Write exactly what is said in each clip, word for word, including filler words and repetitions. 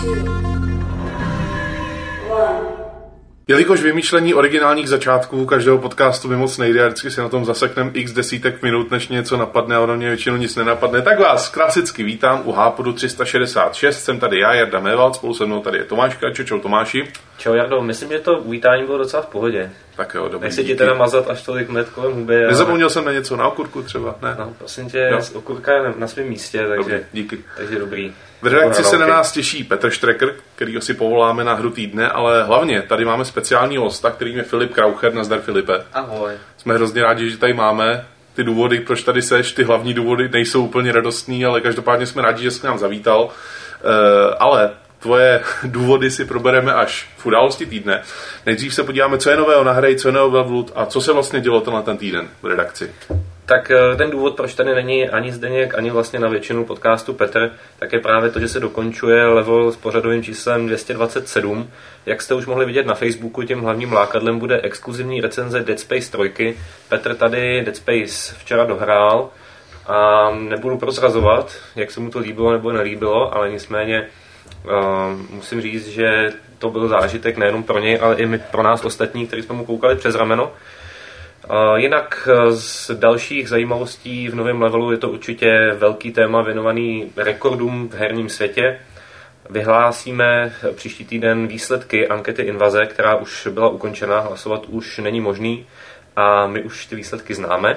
Jelikož vymýšlení originálních začátků každého podcastu mi moc nejde a vždycky si na tom zaseknem x desítek minut, než něco napadne a ono mě většinou nic nenapadne, tak vás klasicky vítám u Hápodu tři sta šedesát šest. Jsem tady já, Jarda Mévald, spolu se mnou tady je Tomáška. Čau, čau Tomáši. Čau Jardo, myslím, že to uvítání bylo docela v pohodě. Tak jo, dobrý. Nechci ti teda mazat až tolik met kolem huby. Nezapomněl ale... jsem na něco, na okurku třeba, ne? No, prosím tě, no. Okurka je na svém místě, takže dobrý, díky. Takže dobrý. V redakci se na nás těší Petr Štreker, kterýho si povoláme na hru týdne, ale hlavně tady máme speciální hosta, kterým je Filip Kraucher. Nazdar Filipe. Ahoj. Jsme hrozně rádi, že tady máme. Ty důvody, proč tady seš, ty hlavní důvody nejsou úplně radostný, ale každopádně jsme rádi, že jsi k nám zavítal. Uh, ale tvoje důvody si probereme až v události týdne. Nejdřív se podíváme, co je nového na hře, co je nového v Loot a co se vlastně dělo tenhle ten týden v redakci. Tak ten důvod, proč tady není ani Zdeněk, ani vlastně na většinu podcastu Petr, tak je právě to, že se dokončuje level s pořadovým číslem dvě stě dvacet sedm. Jak jste už mohli vidět na Facebooku, tím hlavním lákadlem bude exkluzivní recenze Dead Space tři. Petr tady Dead Space včera dohrál a nebudu prozrazovat, jak se mu to líbilo nebo nelíbilo, ale nicméně uh, musím říct, že to byl zážitek nejenom pro něj, ale i my, pro nás ostatní, kteří jsme mu koukali přes rameno. Uh, jinak z dalších zajímavostí v novém levelu je to určitě velký téma věnovaný rekordům v herním světě. Vyhlásíme příští týden výsledky ankety Invaze, která už byla ukončena, hlasovat už není možný a my už ty výsledky známe.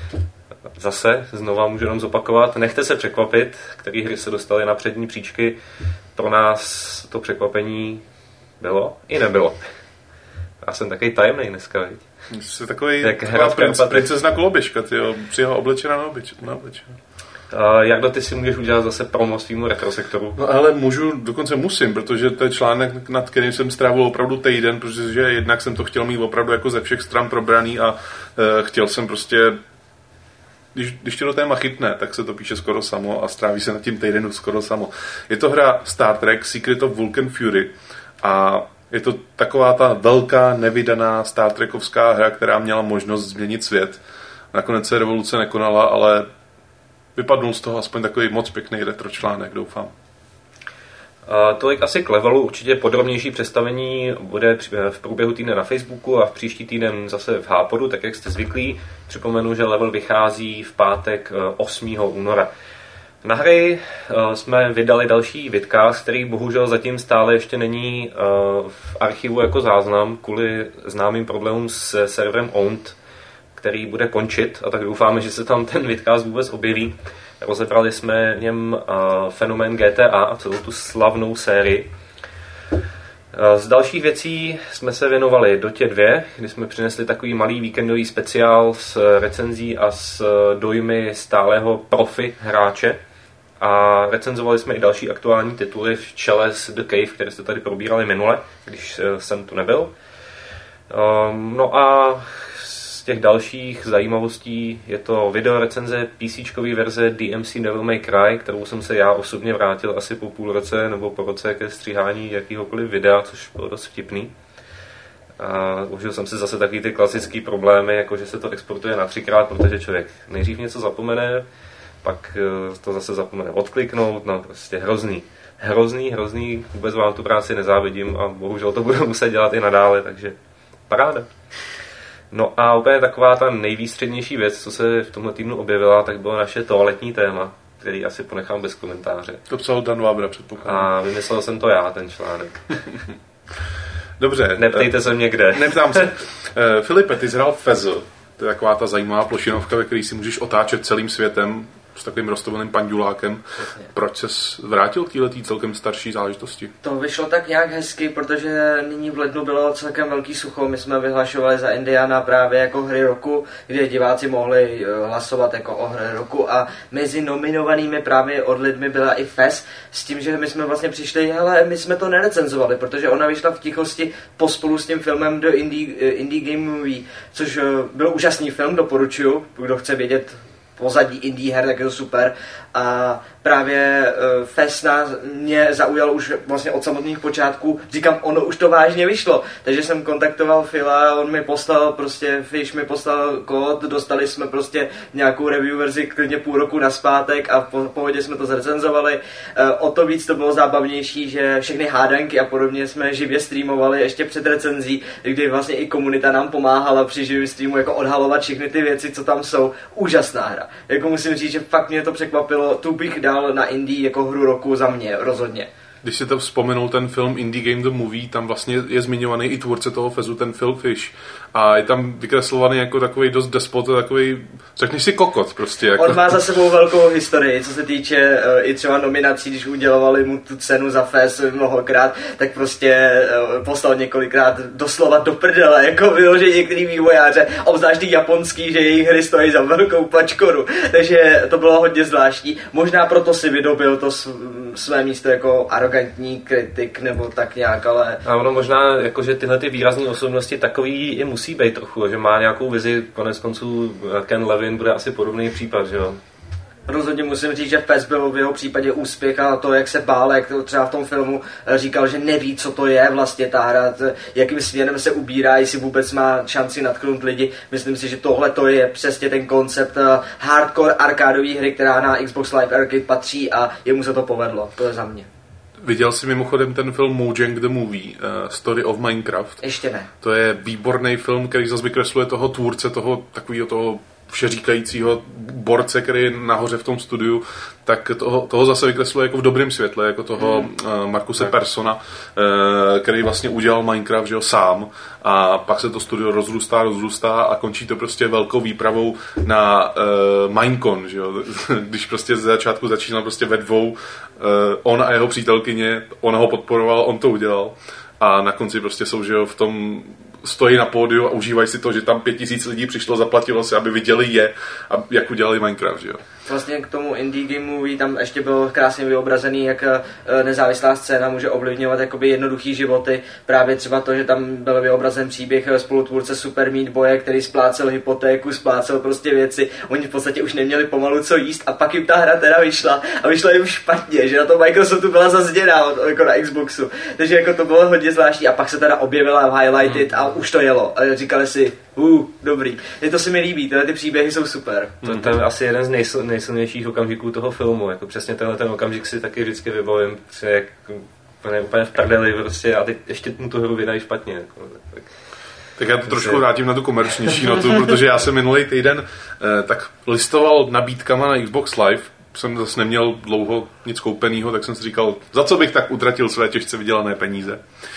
Zase, znova můžu jenom zopakovat, nechte se překvapit, které hry se dostaly na přední příčky. Pro nás to překvapení bylo i nebylo. Já jsem takový tajemnej dneska, viď? Jsi takový taková princ, princezna koloběžka, tyjo, přijela oblečená na oblečená. Uh, jak ty si můžeš udělat zase promo svýmu retrosektoru? No ale můžu, dokonce musím, protože to je článek, nad kterým jsem strávil opravdu týden, protože jednak jsem to chtěl mít opravdu jako ze všech stran probraný a uh, chtěl jsem prostě, když, když tě do téma chytne, tak se to píše skoro samo a stráví se na tím týdenu skoro samo. Je to hra Star Trek Secret of Vulcan Fury a je to taková ta velká, nevydaná Star Trekovská hra, která měla možnost změnit svět. Nakonec se revoluce nekonala, ale vypadnul z toho aspoň takový moc pěkný retro článek, doufám. Uh, tolik asi k levelu, určitě podrobnější představení bude v průběhu týdne na Facebooku a v příští týden zase v Hápodu, tak jak jste zvyklí. Připomenu, že level vychází v pátek osmého února. Na hry uh, jsme vydali další vidcast, který bohužel zatím stále ještě není uh, v archivu jako záznam kvůli známým problémům s serverem Owned, který bude končit, a tak doufáme, že se tam ten vidcast vůbec objeví. Rozebrali jsme v něm uh, fenomén G T A a celou tu slavnou sérii. Uh, z dalších věcí jsme se věnovali Dotě dva, kdy jsme přinesli takový malý víkendový speciál s recenzí a s dojmy stálého profi hráče. A recenzovali jsme i další aktuální tituly v čele s The Cave, které jste tady probírali minule, když jsem tu nebyl. Um, no a z těch dalších zajímavostí je to videorecenze PCčkový verze D M C Devil May Cry, kterou jsem se já osobně vrátil asi po půl roce nebo po roce ke stříhání jakýhokoliv videa, což bylo dost vtipný. A užil jsem si zase takový ty klasický problémy, jako že se to exportuje na třikrát, protože člověk nejdřív něco zapomene, pak to zase zapomene odkliknout, no prostě hrozný. Hrozný, hrozný, vůbec vám tu práci nezávidím a bohužel to budu muset dělat i nadále, takže paráda. No a úplně taková ta nejvýstřednější věc, co se v tomhle týdnu objevila, tak bylo naše toaletní téma, který asi ponechám bez komentáře. To psal Dan Vávra, předpokládám. A vymyslel jsem to já, ten článek. Dobře. Neptejte se mě kde. Neptám se. Filipe, ty jsi hrál Fezl. To je taková ta zajímavá plošinovka, ve které si můžeš otáčet celým světem s takovým roztobeným pandulákem. Jasně. Proč ses vrátil k této celkem starší záležitosti? To vyšlo tak nějak hezky, protože nyní v lednu bylo celkem velký sucho. My jsme vyhlašovali za Indiana právě jako hry roku, kde diváci mohli hlasovat jako o hry roku a mezi nominovanými právě od lidmi byla i Fez, s tím, že my jsme vlastně přišli, hele, my jsme to nerecenzovali, protože ona vyšla v tichosti pospolu s tím filmem The Indie, Indie Game Movie, což byl úžasný film, doporučuju, kdo chce vědět pozadí indie her, tak je to super. A právě uh, Fest nás mě zaujal už vlastně od samotných počátků. Říkám, ono už to vážně vyšlo, takže jsem kontaktoval Phila, on mi poslal prostě, Fish mi poslal kód, dostali jsme prostě nějakou review verzi klidně půl roku nazpátek a v pohodě jsme to zrecenzovali. Uh, o to víc to bylo zábavnější, že všechny hádanky a podobně jsme živě streamovali ještě před recenzí, kdy vlastně i komunita nám pomáhala při živém streamu jako odhalovat všechny ty věci, co tam jsou. Úžasná hra. Jako musím říct, že fakt mě to překvapilo, tu bych dal na indie jako hru roku za mě, rozhodně. Když si to vzpomenul ten film Indie Game The Movie, tam vlastně je zmiňovaný i tvůrce toho Fezu, ten Phil Fish. A je tam vykreslovaný jako takový dost despot, takový, řekneš si kokot prostě. Jako. On má za sebou velkou historii, co se týče uh, i třeba nominací, když udělovali mu tu cenu za Fez mnohokrát, tak prostě uh, poslal několikrát doslova do prdele, jako vyložení některý vývojáře, obzvlášť ty japonský, že jejich hry stojí za velkou pačkoru. Takže to bylo hodně zvláštní. Možná proto si vydobil to své místo jako arrogantní kritik nebo tak nějak, ale... A ono možná, jako, že tyhle ty výrazné osobnosti takový i musí být trochu, že má nějakou vizi, konec konců Ken Levin bude asi podobný případ, že jo? Rozhodně musím říct, že Fez byl v jeho případě úspěch a to, jak se bál, jak to třeba v tom filmu říkal, že neví, co to je vlastně ta hra, jakým směrem se ubírá, jestli vůbec má šanci natknout lidi. Myslím si, že tohle to je přesně ten koncept hardcore arkádové hry, která na Xbox Live Arcade patří a jemu se to povedlo. To je za mě. Viděl jsi mimochodem ten film Mojang the Movie, uh, Story of Minecraft? Ještě ne. To je výborný film, který zase vykresluje toho tvůrce, toho takového toho všeříkajícího borce, který je nahoře v tom studiu, tak toho, toho zase vykresluje jako v dobrém světle, jako toho hmm. uh, Markuse Persona, uh, který vlastně udělal Minecraft, že jo, sám, a pak se to studio rozrůstá, rozrůstá a končí to prostě velkou výpravou na uh, Minecon, že jo, když prostě ze začátku začínal prostě ve dvou, uh, on a jeho přítelkyně, ona ho podporoval, on to udělal a na konci prostě jsou, že jo, v tom stojí na pódiu a užívají si to, že tam pět tisíc lidí přišlo, zaplatilo se, aby viděli je, a jak udělali Minecraft, že jo. Vlastně k tomu Indie Game Movie tam ještě bylo krásně vyobrazený, jak nezávislá scéna může ovlivňovat jakoby jednoduchý životy. Právě třeba to, že tam byl vyobrazen příběh spolutvůrce Super Meat Boye, který splácel hypotéku, splácel prostě věci. Oni v podstatě už neměli pomalu co jíst a pak jim ta hra teda vyšla a vyšla jim špatně, že na to Microsoftu byla zazděná jako na Xboxu. Takže jako to bylo hodně zvláštní a pak se teda objevila v Highlighted a už to jelo. A říkali si, uh, dobrý. Je to se mi líbí, tyhle ty příběhy jsou super. To, to je asi jeden z nejsil, nejsilnějších okamžiků toho filmu. Jako přesně tenhle ten okamžik si taky vždycky vybavím, jak úplně, úplně v prdeli prostě a teď ještě mu tu hru vydají špatně. Jako, tak. Tak já to trošku vrátím na tu komerčnější notu, protože já jsem minulý týden eh, tak listoval nabídkama na Xbox Live, jsem zase neměl dlouho nic koupenýho, tak jsem si říkal, za co bych tak utratil své těžce vydělané peníze.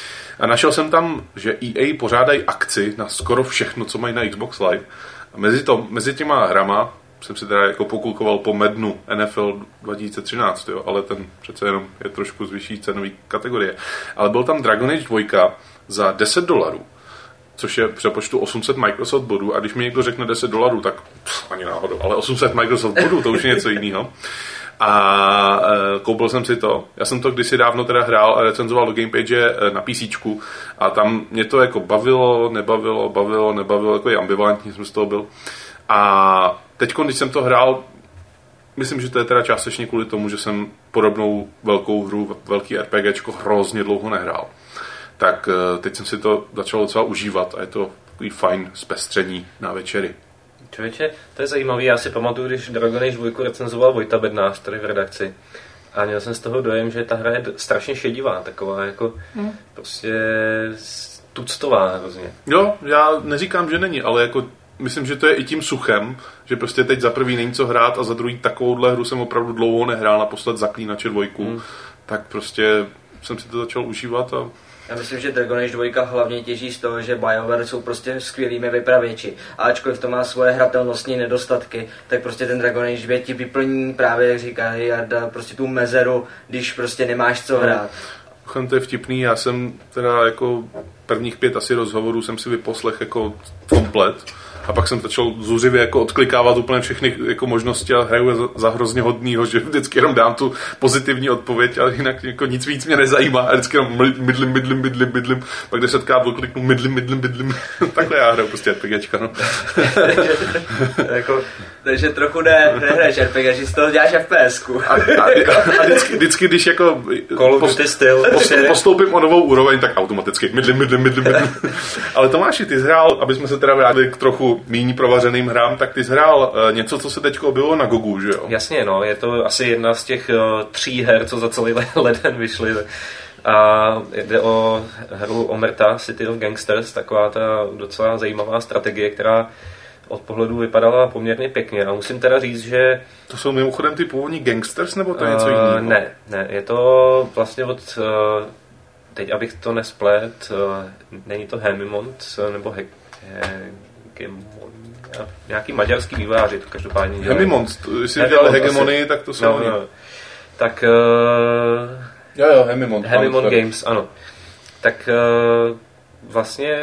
A našel jsem tam, že E A pořádají akci na skoro všechno, co mají na Xbox Live. A mezi, to, mezi těma hrama jsem si teda jako pokulkoval po Madnu N F L dva tisíce třináct, jo, ale ten přece jenom je trošku z vyšší cenové kategorie. Ale byl tam Dragon Age dva za deset dolarů, což je v přepočtu osm set Microsoft bodů. A když mi někdo řekne deset dolarů, tak pff, ani náhodou, ale osm set Microsoft bodů, to už je něco jiného. A e, koupil jsem si to. Já jsem to kdysi dávno teda hrál a recenzoval do Gamepage na PCčku a tam mě to jako bavilo, nebavilo, bavilo, nebavilo, jako je ambivalentní jsem z toho byl. A teď, když jsem to hrál, myslím, že to je teda částečně kvůli tomu, že jsem podobnou velkou hru, velký RPGčko hrozně dlouho nehrál. Tak e, teď jsem si to začal docela užívat a je to takový fajn zpestření na večery. Člověče, to je zajímavý, já si pamatuju, když Dragon Age dva recenzoval Vojta Bednář tady v redakci a měl jsem z toho dojem, že ta hra je strašně šedivá, taková jako hmm. prostě tuctová hrozně. Jo, já neříkám, že není, ale jako myslím, že to je i tím suchem, že prostě teď za prvý není co hrát a za druhý takovouhle hru jsem opravdu dlouho nehrál, naposled Zaklínače dvojku, hmm. tak prostě jsem si to začal užívat a já myslím, že Dragon Age dva hlavně těží z toho, že BioWare jsou prostě skvělými vypravěči. A ačkoliv to má svoje hratelnostní nedostatky, tak prostě ten Dragon Age dva ti vyplní právě, jak říká Jarda, prostě tu mezeru, když prostě nemáš co hrát. To je vtipný, já jsem teda jako prvních pět asi rozhovorů jsem si vyposlech jako komplet a pak jsem začal zuřivě jako odklikávat úplně všechny jako možnosti a hraju za, za hrozně hodnýho, že vždycky jenom dám tu pozitivní odpověď, ale jinak jako nic víc mě nezajímá a vždycky jenom mydlim, mydlim, mydlim, mydlim, pak desetkrát odkliknu mydlim, mydlim, mydlim, takhle já hraju prostě RPGčka, no. jako, takže trochu ne, nehraješ R P G, že z toho děláš F P S ku. A, a, a vždycky, vždycky, když jako post, styl, post, postoupím o novou úroveň, tak automaticky mydlim, mydlim, mydlim, mydlim. Ale Tomáši, ty jsi hrál, aby jsme se teda vrátili k trochu méně provařeným hrám, tak ty jsi hrál uh, něco, co se teď objevilo na Gogu, že jo? Jasně, no, je to asi jedna z těch uh, tří her, co za celý leden vyšly. A jde o hru Omerta, City of Gangsters, taková ta docela zajímavá strategie, která od pohledu vypadala poměrně pěkně. A musím teda říct, že... To jsou mimochodem ty původní Gangsters, nebo to je něco jiného? Uh, ne, ne, je to vlastně od... Uh, teď, abych to nesplet, uh, není to Hemimont, nebo He- Hegemon, nějaký maďarský vývojáři to každopádně dělají. Hemimont, jestli dělali Hegemony, asi, tak to jsou... No, no. Tak... Uh, jo, jo, Hemimont. Hemimont Games, ano. Tak uh, vlastně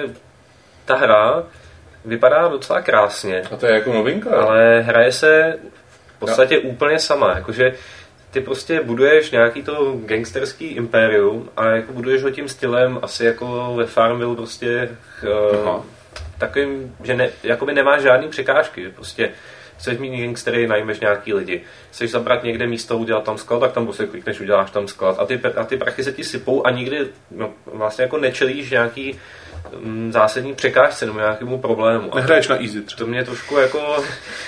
ta hra vypadá docela krásně. A to je jako novinka? Ale hraje se v podstatě no. úplně sama. Jakože ty prostě buduješ nějaký to gangsterský impérium a jako buduješ ho tím stylem asi jako ve Farmville prostě uh, takovým, že ne, jakoby nemáš žádný překážky. Prostě chceš mít gangstery, najmeš nějaký lidi. Chceš zabrat někde místo, udělat tam sklad, tak tam prostě klikneš, uděláš tam sklad. A ty, a ty prachy se ti sypou a nikdy no, vlastně jako nečelíš nějaký m, zásadní překážce nebo nějakému problému. Nehraješ na easy třeba. To mě trošku jako...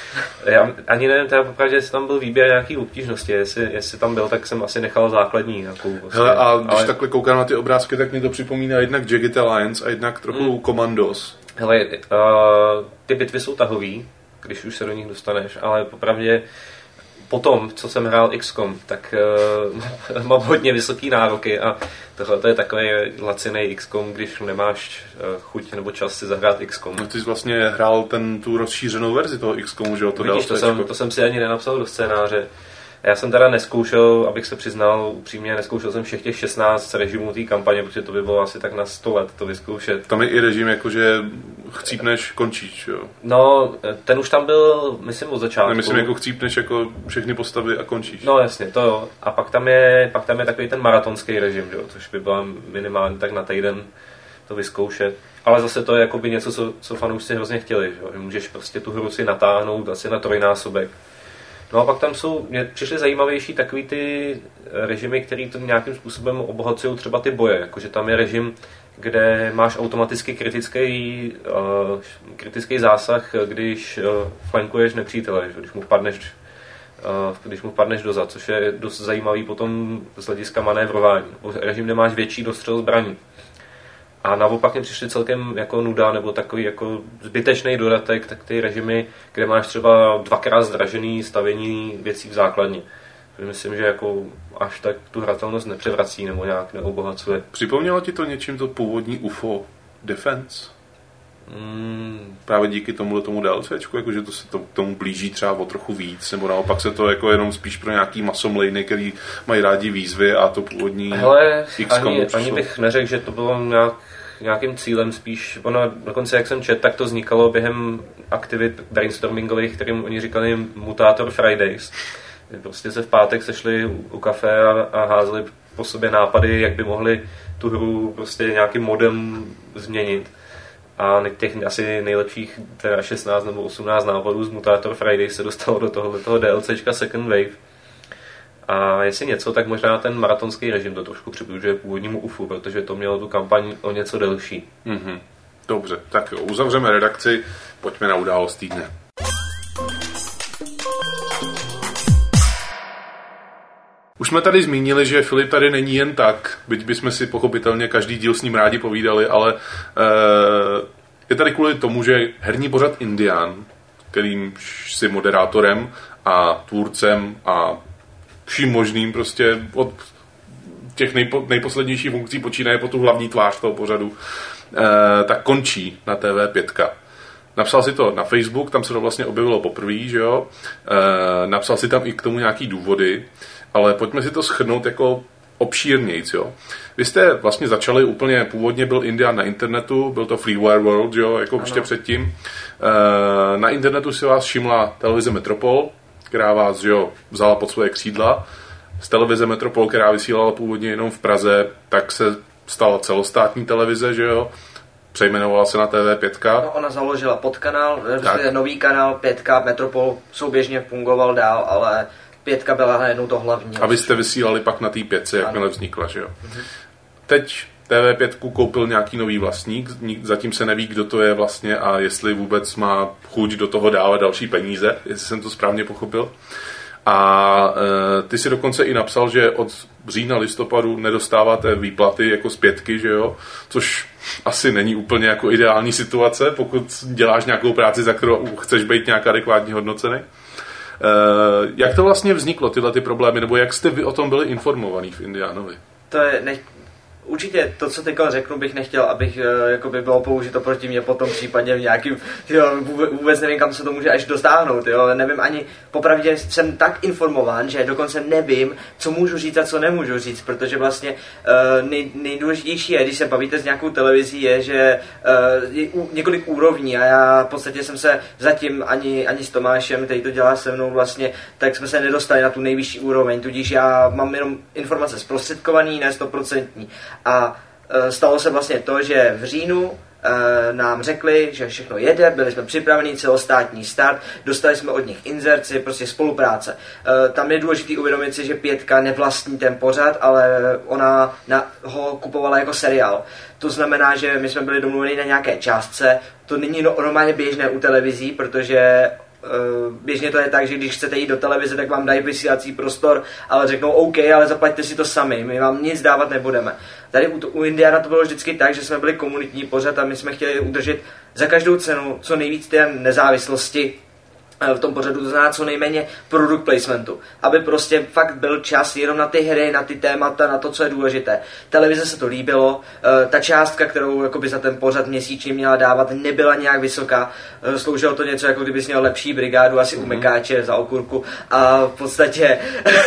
Já ani nevím teda popravdě, jestli tam byl výběr nějaký obtížnosti. Jestli, jestli tam byl, tak jsem asi nechal základní. Nějakou, vlastně. Hele, a když ale... takhle koukám na ty obrázky, tak mi to připomíná jednak Jagged Alliance a jednak trochu hmm. Commandos. Hele, uh, ty bitvy jsou tahový, když už se do nich dostaneš, ale popravdě potom, co jsem hrál X COM, tak uh, mám hodně vysoký nároky a tohle to je takový laciný X COM, když nemáš uh, chuť nebo čas si zahrát X COM. No ty jsi vlastně hrál ten, tu rozšířenou verzi toho X COMu, že jo? To, Vidíš, to, jsem, to jsem si ani nenapsal do scénáře. Já jsem teda neskoušel, abych se přiznal upřímně, neskoušel jsem všech těch šestnáct režimů té kampaně, protože to by bylo asi tak na sto let to vyzkoušet. Tam je i režim, jakože chcípneš, končíš, jo? No, ten už tam byl, myslím, od začátku. Nemyslím, jako chcípneš jako všechny postavy a končíš. No jasně, to jo. A pak tam je, pak tam je takový ten maratonský režim, jo, což by bylo minimálně tak na týden to vyzkoušet. Ale zase to je jakoby něco, co, co fanoušci hrozně chtěli, jo? Že můžeš prostě tu hru si natáhnout asi na trojnásobek. No a pak tam jsou, mě přišly zajímavější takový ty režimy, který to nějakým způsobem obohacují třeba ty boje, jakože tam je režim, kde máš automaticky kritický, uh, kritický zásah, když uh, flankuješ nepřítele, že? Když mu padneš, uh, když mu padneš dozad, což je dost zajímavý potom z hlediska manévrování. Režim, kde máš větší dostřel zbraní. A naopak mě přišli celkem jako nuda nebo takový jako zbytečný dodatek, tak ty režimy, kde máš třeba dvakrát zdražený stavění věcí v základně. Myslím, že jako až tak tu hratelnost nepřevrací nebo nějak neobohacuje. Připomnělo ti to něčím to původní U F O Defense? Mm. Právě díky tomuhle tomu DLCčku, jakože to se to, tomu blíží třeba o trochu víc, nebo naopak se to jako jenom spíš pro nějaký masomlejny, který mají rádi výzvy a to původní Hele, X COM ani, ani bych neřekl, že to bylo nějak, nějakým cílem spíš. Ono, dokonce jak jsem četl, tak to vznikalo během aktivit brainstormingových, kterým oni říkali Mutator Fridays. Prostě se v pátek sešli u kafe a, a házeli po sobě nápady, jak by mohli tu hru prostě nějakým modem změnit. A těch asi nejlepších teda šestnáct nebo osmnáct nápadů z Mutator Friday se dostalo do tohoto DLCčka Second Wave. A jestli něco, tak možná ten maratonský režim to trošku přibližuje původnímu U F U, protože to mělo tu kampaň o něco delší. Mm-hmm. Dobře, tak jo, uzavřeme redakci, pojďme na událost týdne. Už jsme tady zmínili, že Filip tady není jen tak, byť bychom si pochopitelně každý díl s ním rádi povídali, ale e, je tady kvůli tomu, že herní pořad Indián, kterým si moderátorem a tvůrcem a vším možným prostě od těch nejpo, nejposlednějších funkcí počínaje po tu hlavní tvář toho pořadu, e, tak končí na T V pět. Napsal si to na Facebook, tam se to vlastně objevilo poprvé, že jo? E, napsal si tam i k tomu nějaký důvody, ale pojďme si to shrnout jako obšírnějc, jo. Vy jste vlastně začali úplně, původně byl Indián na internetu, byl to Freeware World, jo, jako ještě předtím. E, na internetu si vás všimla televize Metropol, která vás, jo, vzala pod svoje křídla. Z televize Metropol, která vysílala původně jenom v Praze, tak se stala celostátní televize, že jo. přejmenovala se na T V pět. No, ona založila podkanál, nový kanál, pětka, Metropol souběžně fungoval dál, ale pětka byla najednou to hlavní. A vy jste vysílali pak na té pětce, jakmile vznikla, že jo? Mhm. Teď T V pět koupil nějaký nový vlastník, zatím se neví, kdo to je vlastně a jestli vůbec má chuť do toho dávat další peníze, jestli jsem to správně pochopil. A e, ty si dokonce i napsal, že od října, listopadu nedostáváte výplaty jako z pětky, že jo? Což asi není úplně jako ideální situace, pokud děláš nějakou práci, za kterou chceš být nějak adekvátně hodnocený. E, jak to vlastně vzniklo, tyhle ty problémy, nebo jak jste vy o tom byli informovaní v Indianovi? To je... Ne... Určitě to, co teď řeknu, bych nechtěl, abych jakoby bylo použito proti mě potom případně v nějakým, jo, vůbec nevím, kam se to může až dostáhnout, jo, nevím ani, popravdě jsem tak informován, že dokonce nevím, co můžu říct a co nemůžu říct, protože vlastně uh, nej, nejdůležitější je, když se bavíte s nějakou televizí, je, že uh, je u, několik úrovní a já v podstatě jsem se zatím ani, ani s Tomášem, který to dělá se mnou vlastně, tak jsme se nedostali na tu nejvyšší úroveň, tudíž já mám jenom informace zprostředkovaný, ne stoprocentní. A e, stalo se vlastně to, že v říjnu e, nám řekli, že všechno jede, byli jsme připraveni, celostátní start, dostali jsme od nich inzerci, prostě spolupráce. E, tam je důležité uvědomit si, že pětka nevlastní ten pořad, ale ona na, ho kupovala jako seriál. To znamená, že my jsme byli domluveni na nějaké částce, to není no, normálně běžné u televizí, protože běžně to je tak, že když chcete jít do televize, tak vám dají vysílací prostor, ale řeknou OK, ale zaplaťte si to sami, my vám nic dávat nebudeme. Tady u, u Indiana to bylo vždycky tak, že jsme byli komunitní pořad a my jsme chtěli udržet za každou cenu co nejvíc té nezávislosti v tom pořadu, to znamená co nejméně product placementu, aby prostě fakt byl čas jenom na ty hry, na ty témata, na to, co je důležité. Televize se to líbilo, ta částka, kterou jakoby za ten pořad měsíčně měla dávat, nebyla nějak vysoká, sloužilo to něco, jako kdybys měl lepší brigádu, asi mm-hmm. u Mekáče za okurku a v podstatě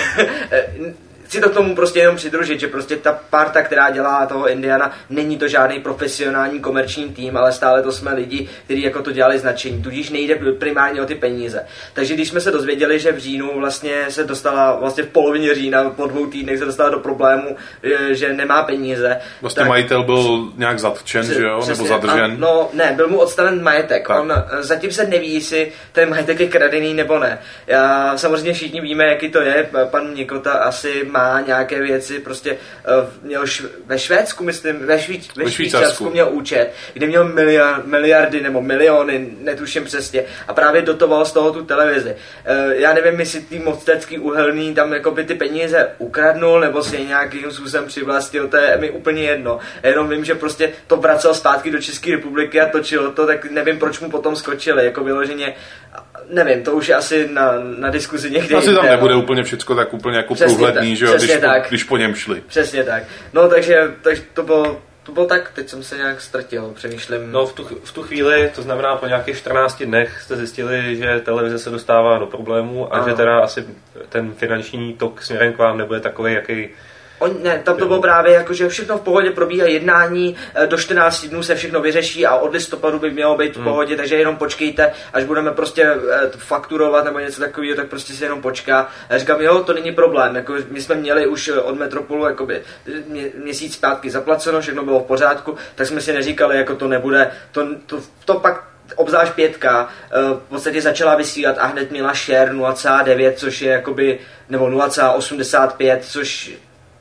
chci to k tomu prostě jenom přidružit, že prostě ta parta, která dělá toho Indiana, není to žádný profesionální komerční tým, ale stále to jsme lidi, kteří jako to dělali značení, tudíž nejde primárně o ty peníze. Takže když jsme se dozvěděli, že v říjnu vlastně se dostala, vlastně v polovině října, po dvou týdnech se dostala do problému, že nemá peníze. Vlastně tak majitel byl nějak zatčen, že jo, nebo zadržen? A, no ne, byl mu odstaven majetek. Tak. On zatím se neví, jestli ten majetek je kradený nebo ne. Já, samozřejmě všichni víme, jaký to je, pan Nikota asi má má nějaké věci, prostě uh, měl š- ve Švédsku, myslím, ve, Švý- ve, ve Švýcarsku měl účet, kde měl miliard, miliardy nebo miliony, netuším přesně, a právě dotoval z toho tu televizi. Uh, já nevím, jestli tý mostecký uhelný tam jakoby ty peníze ukradnul, nebo si nějakým způsobem přivlastnil, to je mi úplně jedno. Jenom vím, že prostě to vracel zpátky do České republiky a točilo to, tak nevím, proč mu potom skočili, jako vyloženě, nevím, to už je asi na, na diskuzi někde. Asi tam nebude úplně všecko tak úplně jako průhledný, že jo, když, po, když po něm šli. Přesně tak. No takže, takže to bylo, to bylo tak, teď jsem se nějak ztratil, přemýšlím. No v tu, v tu chvíli, to znamená po nějakých čtrnácti dnech jste zjistili, že televize se dostává do problému a ano. Že teda asi ten finanční tok směrem k vám nebude takový, jaký... On, ne, tam to bylo právě jako, že všechno v pohodě probíhá jednání, do čtrnácti dnů se všechno vyřeší a od listopadu by mělo být v pohodě, hmm. takže jenom počkejte, až budeme prostě fakturovat nebo něco takového, tak prostě se jenom počká. A říkám, jo, to není problém, jako my jsme měli už od Metropolu jakoby mě, měsíc zpátky zaplaceno, všechno bylo v pořádku, tak jsme si neříkali, jako to nebude, to, to, to pak obzvlášť pětka v podstatě začala vysílat a hned měla share nula celá devět, což je jakoby, nebo nula celá osmdesát pět, což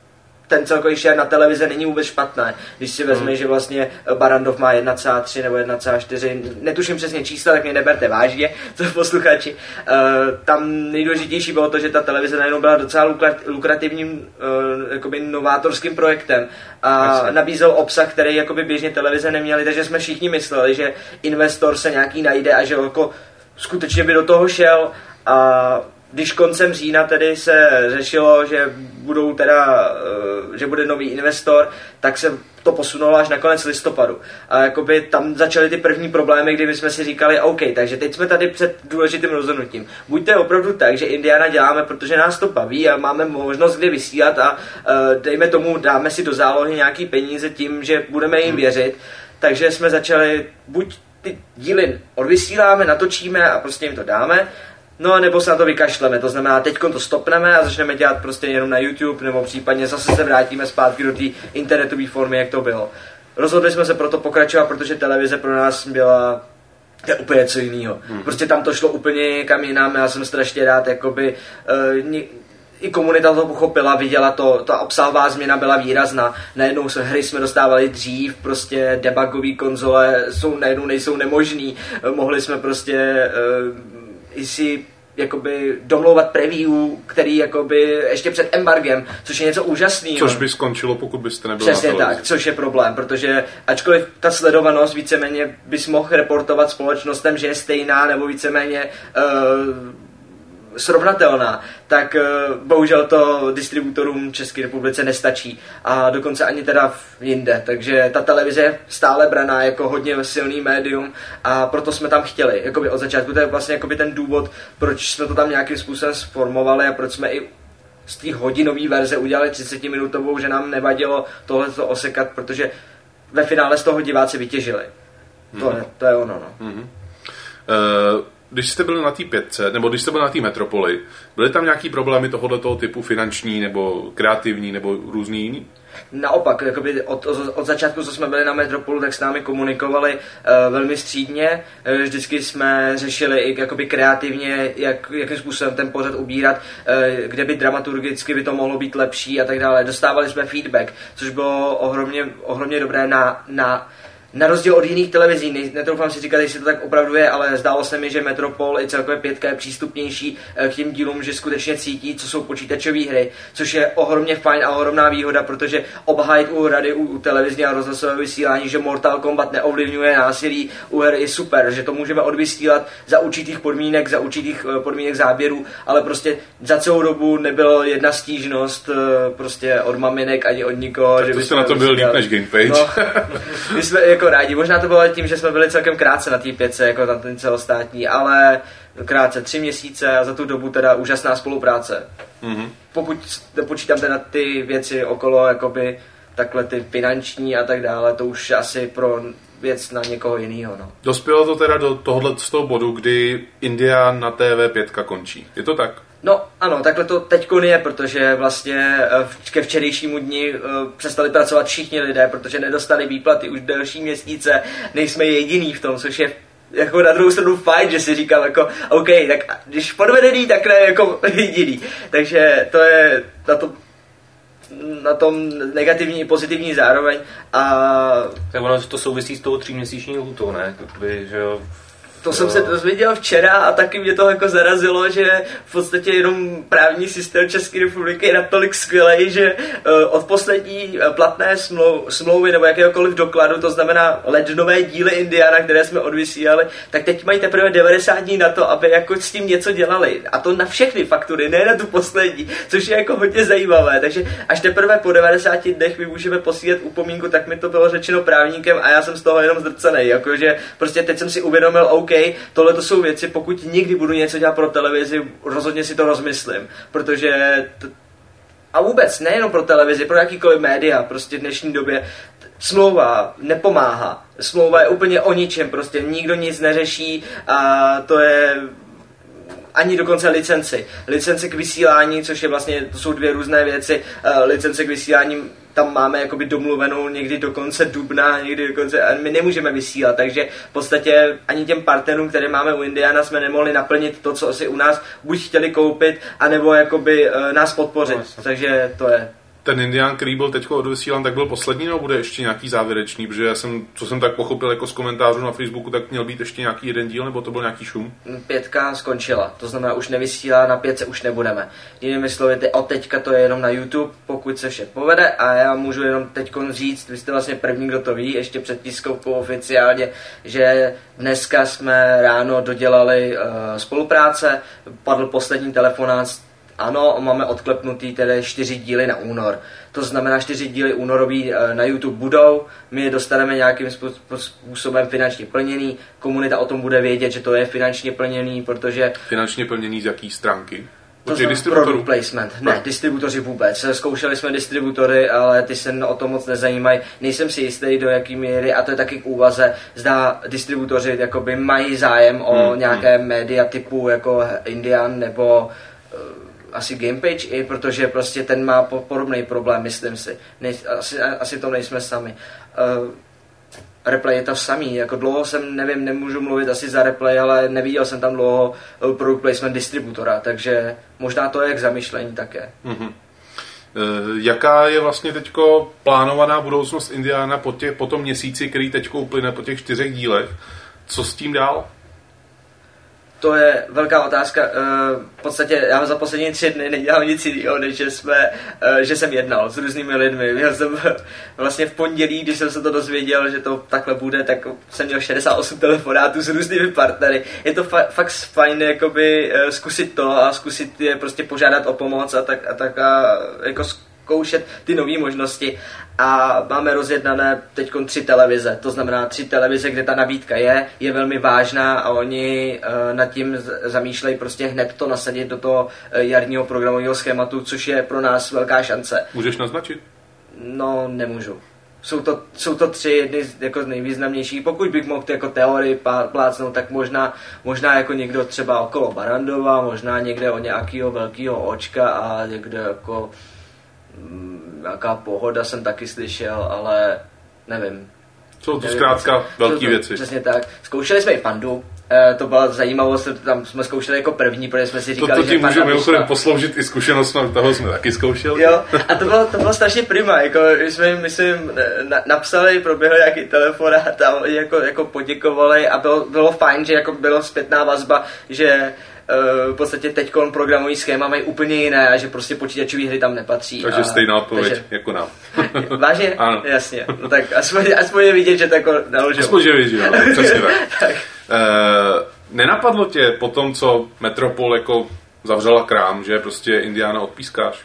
ten celkový share na televize není vůbec špatné. Když si vezme, hmm. že vlastně Barrandov má jedna celá tři nebo jedna celá čtyři, netuším přesně čísla, tak mě neberte vážně, co posluchači. Uh, tam nejdůležitější bylo to, že ta televize najednou byla docela lukrativním uh, jakoby novátorským projektem a Asi. nabízel obsah, který jakoby běžně televize neměly, takže jsme všichni mysleli, že investor se nějaký najde a že jako skutečně by do toho šel. A když koncem října tedy se řešilo, že budou teda, že bude nový investor, tak se to posunulo až na konec listopadu. A jakoby tam začaly ty první problémy, kdy my jsme si říkali, OK, takže teď jsme tady před důležitým rozhodnutím. Buďte opravdu tak, že Indiana děláme, protože nás to baví a máme možnost kdy vysílat a uh, dejme tomu, dáme si do zálohy nějaký peníze tím, že budeme jim věřit. Takže jsme začali, buď ty díly odvysíláme, natočíme a prostě jim to dáme, no nebo se na to vykašleme, to znamená teď to stopneme a začneme dělat prostě jenom na YouTube, nebo případně zase se vrátíme zpátky do té internetové formy, jak to bylo. rozhodli jsme se proto pokračovat, protože televize pro nás byla to je úplně co jiného. Hmm. Prostě tam to šlo úplně někam jinam, já jsem strašně rád, jakoby uh, i komunita to pochopila, viděla to, ta obsahová změna byla výrazná. Najednou se hry jsme dostávali dřív, prostě debugové konzole jsou najednou nejsou nemožný. Mohli jsme prostě uh, i si jakoby domlouvat preview, který jakoby ještě před embargem, což je něco úžasného. Což by skončilo, pokud byste nebyl Přesně na televizi. tak, což je problém, protože ačkoliv ta sledovanost víceméně bys mohl reportovat společnostem, že je stejná nebo víceméně uh, srovnatelná, tak uh, bohužel to distributorům České republice nestačí a dokonce ani teda jinde, takže ta televize je stále braná jako hodně silný médium a proto jsme tam chtěli, jakoby od začátku, to je vlastně jakoby ten důvod, proč jsme to tam nějakým způsobem sformovali a proč jsme i z té hodinové verze udělali třicetiminutovou, že nám nevadilo tohleto osekat, protože ve finále z toho diváci vytěžili. Mm-hmm. To, je, to je ono, no. Mm-hmm. Uh... Když jste byli na té pětce, nebo když jste byli na té metropoli, byly tam nějaký problémy tohoto typu finanční, nebo kreativní, nebo různý jiný? Naopak, jakoby od, od začátku, co jsme byli na Metropolu, tak s námi komunikovali uh, velmi střídně. Uh, vždycky jsme řešili i jakoby kreativně, jak, jakým způsobem ten pořad ubírat, uh, kde by dramaturgicky by to mohlo být lepší a tak dále. Dostávali jsme feedback, což bylo ohromně, ohromně dobré na, na Na rozdíl od jiných televizí, netroufám si říkat, jestli to tak opravdu je, ale zdálo se mi, že Metropol i celkově pětka je přístupnější k těm dílům, že skutečně cítí, co jsou počítačové hry, což je ohromně fajn a ohromná výhoda, protože obhájit u rady, u, u televizní a rozhlasového vysílání, že Mortal Kombat neovlivňuje násilí u her je super, že to můžeme odvysílat za určitých podmínek, za určitých podmínek záběrů, ale prostě za celou dobu nebylo jedna stížnost prostě od maminek ani od nikoho. Tak že to jste na to byl líp než Gamepage. No, my jsme jako rádi. Možná to bylo tím, že jsme byli celkem krátce na té pětce, jako tam ten celostátní, ale krátce tři měsíce a za tu dobu teda úžasná spolupráce. Mm-hmm. Pokud počítám teda ty věci okolo, jakoby takhle ty finanční a tak dále, to už asi pro věc na někoho jiného. No. Dospělo to teda do tohohle z toho bodu, kdy India na T V pět končí. Je to tak? No ano, takhle to teďko je, protože vlastně ke včerejšímu dni přestali pracovat všichni lidé, protože nedostali výplaty už delší měsíce, nejsme jediný v tom, což je jako na druhou stranu fajn, že si říkám jako OK, tak když podvedený, tak ne jako jediný. Takže to je na to na tom negativní i pozitivní zároveň a... Tak ono to souvisí s tou tříměsíční lhůtou, ne? Kdyby, že jo... To jsem se dozvěděl včera a taky mě to jako zarazilo, že v podstatě jenom právní systém České republiky je natolik skvělej, že od poslední platné smlou, smlouvy nebo jakéhokoliv dokladu, to znamená lednové díly Indiana, které jsme odvysílali, tak teď mají teprve devadesát dní na to, aby jako s tím něco dělali. A to na všechny faktury, ne na tu poslední, což je jako hodně zajímavé. Takže až teprve po devadesáti dnech my můžeme posílat upomínku, tak mi to bylo řečeno právníkem a já jsem z toho jenom zdrcenej. Jakože prostě teď jsem si uvědomil, OK, tohle to jsou věci, pokud někdy budu něco dělat pro televizi, rozhodně si to rozmyslím, protože t- a vůbec nejenom pro televizi, pro jakýkoliv média, prostě v dnešní době smlouva nepomáhá, smlouva je úplně o ničem, prostě nikdo nic neřeší a to je ani dokonce licenci. Licence k vysílání, což je vlastně, to jsou dvě různé věci, uh, licence k vysílání tam máme jakoby domluvenou někdy do konce dubna, někdy do konce, a my nemůžeme vysílat, takže v podstatě ani těm partnerům, které máme u Indiana, jsme nemohli naplnit to, co si u nás buď chtěli koupit, anebo jakoby uh, nás podpořit, no, takže to je. Ten Indian, který byl teď odvysílán, tak byl poslední, nebo bude ještě nějaký závěrečný? Protože já jsem, co jsem tak pochopil jako z komentářů na Facebooku, tak měl být ještě nějaký jeden díl, nebo to byl nějaký šum? Pětka skončila, to znamená už nevysílá, na pětce už nebudeme. Jinými slovy, od teďka to je jenom na YouTube, pokud se vše povede a já můžu jenom teď říct, vy jste vlastně první, kdo to ví, ještě před tiskovkou oficiálně, že dneska jsme ráno dodělali uh, spolupráce, padl poslední telefonát. Ano, máme odklepnutý tedy čtyři díly na únor. To znamená, čtyři díly únorový na YouTube budou, my je dostaneme nějakým způsobem finančně plněný, komunita o tom bude vědět, že to je finančně plněný, protože... Finančně plněný z jaký stránky? To znamená product placement. Ne, no. Distributoři vůbec. Zkoušeli jsme distributory, ale ty se o to moc nezajímají. Nejsem si jistý, do jaký míry, a to je taky k úvaze, zda distributoři jakoby mají zájem o hmm, nějaké hmm. média typu jako Indian nebo... asi Gamepage i, protože prostě ten má podobný problém, myslím si. Nej, asi, asi to nejsme sami. Uh, Replay je to samý, jako dlouho jsem, nevím, nemůžu mluvit asi za Replay, ale neviděl jsem tam dlouho product placement distributora, takže možná to je k zamyšlení také. Mm-hmm. Jaká je vlastně teďko plánovaná budoucnost Indiana po, tě, po tom měsíci, který teďko uplyne po těch čtyřech dílech? Co s tím dál? To je velká otázka. V podstatě já za poslední tři dny nedělal nic jiného, než že, jsme, že jsem jednal s různými lidmi. Já jsem vlastně v pondělí, když jsem se to dozvěděl, že to takhle bude, tak jsem měl šedesát osm telefonátů s různými partnery. Je to fa- fakt fajn jakoby zkusit to a zkusit je prostě požádat o pomoc a tak a, tak a jako zkoušet ty nové možnosti. A máme rozjednané teď tři televize, to znamená tři televize, kde ta nabídka je, je velmi vážná a oni uh, nad tím zamýšlejí prostě hned to nasadit do toho uh, jarního programového schématu, což je pro nás velká šance. Můžeš naznačit? No, nemůžu. Jsou to, jsou to tři jedny z, jako z nejvýznamnějších. Pokud bych mohl jako teorii plácnout, tak možná, možná jako někdo třeba okolo Barandova, možná někde od nějakého velkého očka a někde jako nějaká pohoda jsem taky slyšel, ale nevím. Jsou to zkrátka velké věci. Přesně tak. Zkoušeli jsme i Pandu, e, to byla zajímavost, tam jsme zkoušeli jako první, protože jsme si říkali, to, to že Panda můžeme mimochodem posloužit i zkušenost, toho jsme taky zkoušeli. Jo, a to bylo, to bylo strašně prima, jako jsme jim, myslím, na, napsali, proběhli nějaký telefonát, tam jako, jako poděkovali a bylo, bylo fajn, že jako bylo zpětná vazba, že v podstatě teďkon programový schéma mají úplně jiné a že prostě počítačové hry tam nepatří. Takže a, stejná odpověď takže, jako nám. Vážně? Ano. Jasně. No tak aspoň, aspoň je vidět, že to jako naložil. Aspoň je vidět, no, přesně tak. tak. E, nenapadlo tě po tom, co Metropol jako zavřela krám, že prostě Indiana odpískáš?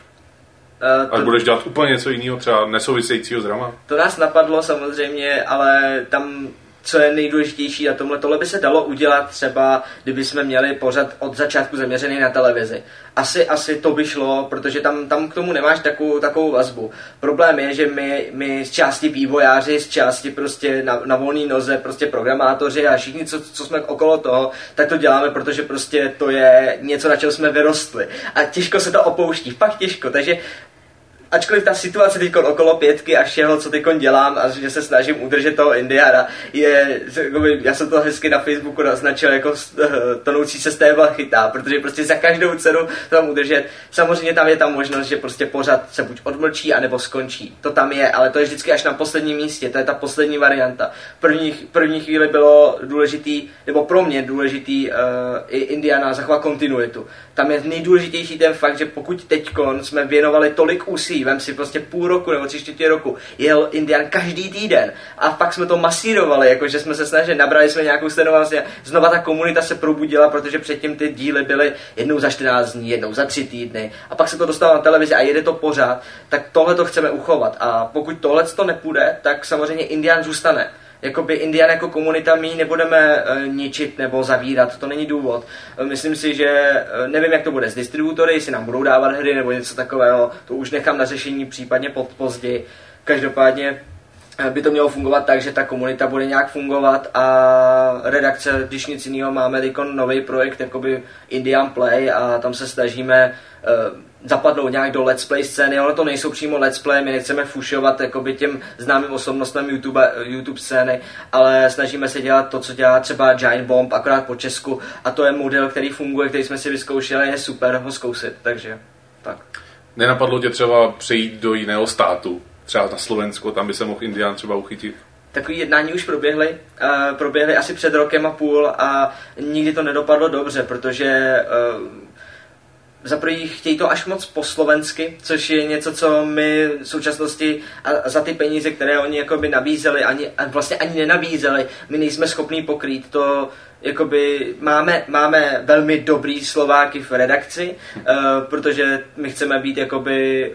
Uh, to, a budeš dělat úplně něco jiného, třeba nesouvisejícího s hrama? To nás napadlo samozřejmě, ale tam co je nejdůležitější na tomhle, tohle by se dalo udělat třeba, kdyby jsme měli pořad od začátku zaměřený na televizi. Asi, asi to by šlo, protože tam, tam k tomu nemáš takovou, takovou vazbu. Problém je, že my, my z části vývojáři, z části prostě na, na volný noze, prostě programátoři a všichni, co, co jsme okolo toho, tak to děláme, protože prostě to je něco, na čem jsme vyrostli. A těžko se to opouští, fakt těžko, takže ačkoliv ta situace teď okolo pětky a všeho, co teď dělám a že se snažím udržet toho Indiana, je, já jsem to hezky na Facebooku naznačil jako tonoucí se stébla chytá, protože prostě za každou cenu to tam udržet. Samozřejmě tam je ta možnost, že prostě pořád se buď odmlčí, anebo skončí. To tam je, ale to je vždycky až na posledním místě, to je ta poslední varianta. V první, první chvíli bylo důležitý, nebo pro mě důležitý uh, i Indiana zachovat kontinuitu. Tam je nejdůležitější ten fakt, že pokud teďkon jsme věnovali tolik úsilí, vem si prostě půl roku nebo tři čtvrtě roku, jel Indian každý týden a pak jsme to masírovali, jakože jsme se snažili, nabrali jsme nějakou sledovanost, znova ta komunita se probudila, protože předtím ty díly byly jednou za čtrnáct dní, jednou za tři týdny a pak se to dostalo na televizi a jede to pořád, tak tohle to chceme uchovat a pokud tohle to nepůjde, tak samozřejmě Indian zůstane. Jakoby Indian jako komunita my nebudeme e, ničit nebo zavírat, to není důvod. E, myslím si, že e, nevím, jak to bude s distributory, jestli nám budou dávat hry nebo něco takového, to už nechám na řešení případně pod později. Každopádně e, by to mělo fungovat tak, že ta komunita bude nějak fungovat a redakce, když nic jiného, máme teďkon nový projekt, jakoby Indian Play a tam se snažíme e, zapadnou nějak do let's play scény, ale to nejsou přímo let's play, my nechceme fušovat jakoby těm známým osobnostem YouTube, YouTube scény, ale snažíme se dělat to, co dělá třeba Giant Bomb, akorát po Česku a to je model, který funguje, který jsme si vyzkoušeli, je super ho zkoušet, takže tak. Nenapadlo tě třeba přejít do jiného státu, třeba na Slovensko, tam by se mohl Indián třeba uchytit? Takový jednání už proběhly, uh, proběhly asi před rokem a půl a nikdy to nedopadlo dobře, protože uh, za první chtějí to až moc po slovensky, což je něco, co my v současnosti a za ty peníze, které oni jakoby nabízeli, ani, vlastně ani nenabízeli, my nejsme schopní pokrýt to, jakoby máme, máme velmi dobrý Slováky v redakci, uh, protože my chceme být jakoby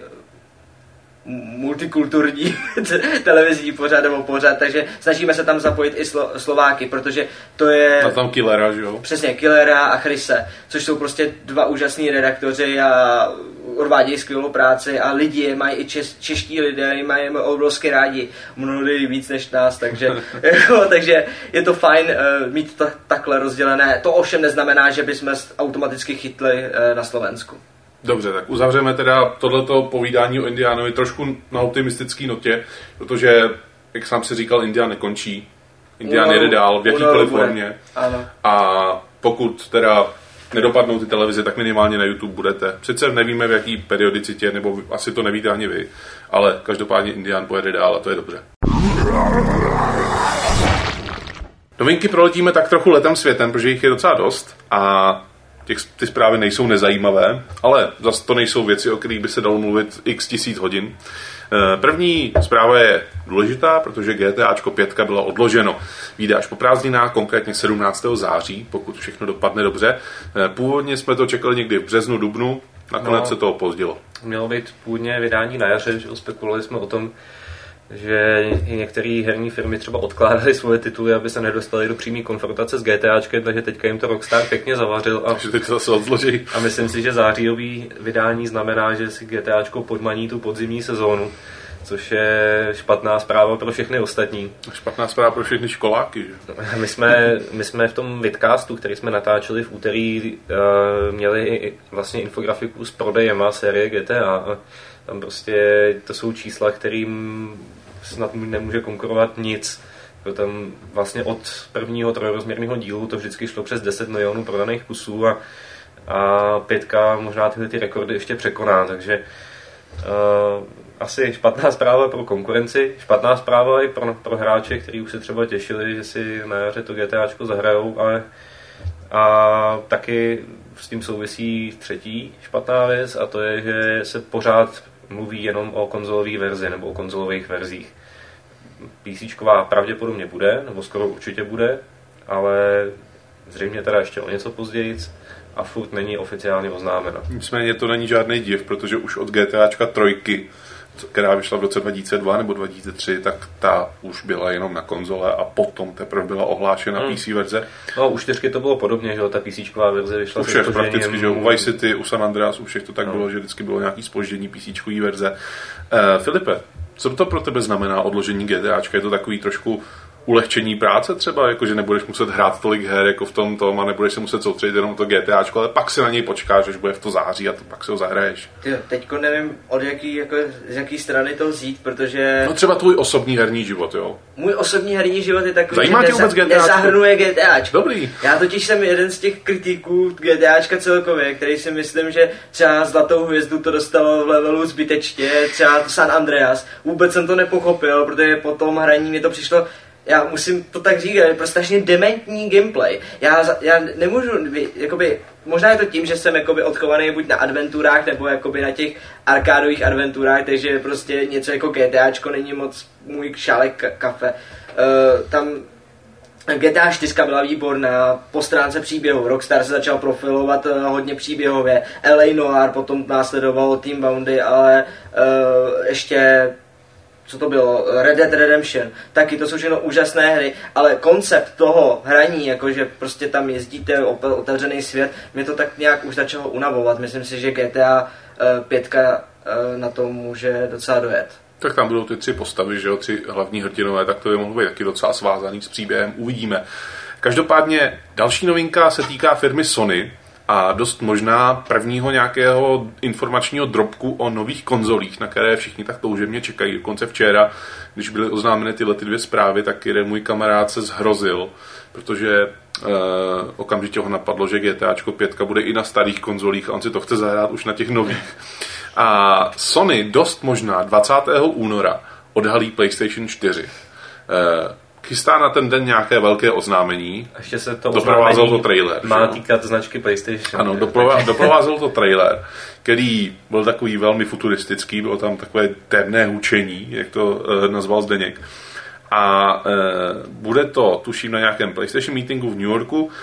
multikulturní televizní pořad nebo pořad, takže snažíme se tam zapojit i Slo- Slováky, protože to je... A tam Killera, že jo? Přesně, Killera a Chrise, což jsou prostě dva úžasní redaktoři a odvádějí skvělou práci a lidi mají i čes, čeští lidé, mají obrovsky rádi, mnohdy víc než nás, takže, jako, takže je to fajn uh, mít to takhle rozdělené. To ovšem neznamená, že bychom automaticky chytli uh, na Slovensku. Dobře, tak uzavřeme teda tohleto povídání o Indiánovi trošku na optimistický notě, protože, jak sám si říkal, Indián nekončí. Indián jede dál v jakýkoliv formě. A pokud teda nedopadnou ty televize, tak minimálně na YouTube budete. Sice nevíme v jaký periodicitě, nebo asi to nevíte ani vy, ale každopádně Indián pojede dál a to je dobře. Novinky proletíme tak trochu letem světem, protože jich je docela dost a těch, ty zprávy nejsou nezajímavé, ale zase to nejsou věci, o kterých by se dalo mluvit x tisíc hodin. První zpráva je důležitá, protože GTAčko pět bylo odloženo. Vyjde až po prázdninách, konkrétně sedmnáctého září, pokud všechno dopadne dobře. Původně jsme to čekali někdy v březnu, dubnu, nakonec no, se to opozdilo. Mělo být původně vydání na jaře, že spekulovali jsme o tom, že i některé herní firmy třeba odkládaly svoje tituly, aby se nedostali do přímé konfrontace s GTAčkem, takže teďka jim to Rockstar pěkně zavařil. A, takže teď to zase odloží. A myslím si, že zářijový vydání znamená, že si GTAčko podmaní tu podzimní sezónu, což je špatná zpráva pro všechny ostatní. Špatná zpráva pro všechny školáky, že? My jsme, my jsme v tom vidcastu, který jsme natáčeli v úterý, měli vlastně infografiku s prodejema série G T A a tam prostě to jsou čísla, kterým snad nemůže konkurovat nic. Tam vlastně od prvního trojrozměrného dílu to vždycky šlo přes deset milionů prodaných kusů a, a pětka možná tyhle ty rekordy ještě překoná, takže uh, asi špatná zpráva pro konkurenci, špatná zpráva i pro, pro hráče, kteří už se třeba těšili, že si na jaře to GTAčko zahrajou, ale a taky s tím souvisí třetí špatná věc a to je, že se pořád mluví jenom o konzolové verzi nebo o konzolových verzích. PCčková pravděpodobně bude, nebo skoro určitě bude, ale zřejmě teda ještě o něco později a furt není oficiálně oznámena. Nicméně to není žádný div, protože už od GTAčka trojky, která vyšla v roce dva tisíce dva nebo dva tisíce tři, tak ta už byla jenom na konzole a potom teprve byla ohlášena hmm. P C verze. No, u čtyřky to bylo podobně, že ta PCčková verze vyšla. U všech prakticky, že u Vice City, u San Andreas, u všech to tak no. bylo, že vždycky bylo nějaký zpoždění PCčkový verze. Uh, Filipe, co to pro tebe znamená odložení GTAčka? Je to takový trošku ulehčení práce třeba, jakože nebudeš muset hrát tolik her jako v tom tom a nebudeš se muset soustředit jenom to GTAčko, ale pak si na něj počkáš, až bude v to září a to pak se ho zahraješ. Tyjo, teďko nevím, od jaký, jako, z jaký strany to vzít, protože... No třeba tvůj osobní herní život, jo? Můj osobní herní život je takový, zajímá že neza, nezahrnuje GTAčko. Dobrý. Já totiž jsem jeden z těch kritiků GTAčka celkově, který si myslím, že třeba Zlatou hvězdu to dostalo v levelu zbytečně, třeba to San Andreas. Vůbec jsem to nepochopil, protože po tom hraní mi to přišlo, já musím to tak říkat, je prostě strašně dementní gameplay. Já, já nemůžu, jakoby, možná je to tím, že jsem jakoby odchovaný buď na adventurách, nebo jakoby na těch arkádových adventurách, takže prostě něco jako GTAčko není moc můj šálek kafe. Uh, tam G T A čtyři byla výborná po stránce příběhu, Rockstar se začal profilovat uh, hodně příběhově, L A Noir, potom následovalo Team Bounty, ale uh, ještě co to bylo, Red Dead Redemption, taky to jsou všechno úžasné hry, ale koncept toho hraní, jakože prostě tam jezdíte otevřený svět, mě to tak nějak už začalo unavovat. Myslím si, že G T A pět na to může docela dojet. Tak tam budou ty tři postavy, že jo, tři hlavní hrdinové, tak to by mohlo být taky docela svázaný s příběhem, uvidíme. Každopádně další novinka se týká firmy Sony, a dost možná prvního nějakého informačního drobku o nových konzolích, na které všichni tak toužebně čekají. Dokonce včera, když byly oznámeny tyhle ty dvě zprávy, tak jeden můj kamarád se zhrozil, protože eh, okamžitě ho napadlo, že GTAčko pět bude i na starých konzolích a on si to chce zahrát už na těch nových. A Sony dost možná dvacátého února odhalí PlayStation čtyři. Eh, Chystá na ten den nějaké velké oznámení. Ještě se to doprovázel to trailer. Má týkat značky PlayStation. Ano, doprová, doprovázel to trailer, který byl takový velmi futuristický, bylo tam takové temné hučení, jak to uh, nazval Zdeněk. A uh, bude to, tuším, na nějakém PlayStation meetingu v New Yorku uh,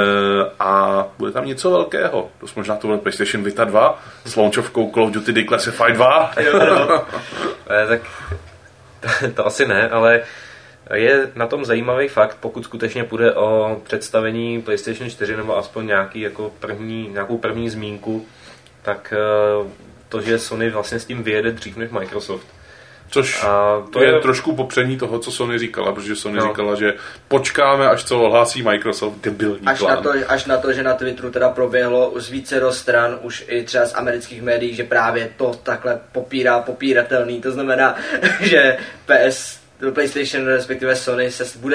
a bude tam něco velkého. Dost možná to bude PlayStation Vita dva s launchovkou Call of Duty Declassified dva. Jo, no. Tak to, to asi ne, ale je na tom zajímavý fakt, pokud skutečně půjde o představení PlayStation čtyři nebo aspoň nějaký jako první, nějakou první zmínku, tak to, že Sony vlastně s tím vyjede dřív než Microsoft. Což a to je, je trošku popření toho, co Sony říkala, protože Sony no. říkala, že počkáme, až co ohlásí Microsoft, debilní až plán. Na to, až na to, že na Twitteru teda proběhlo z vícero stran, už i třeba z amerických médií, že právě to takhle popírá popíratelný. To znamená, že P S PlayStation, respektive Sony, se bude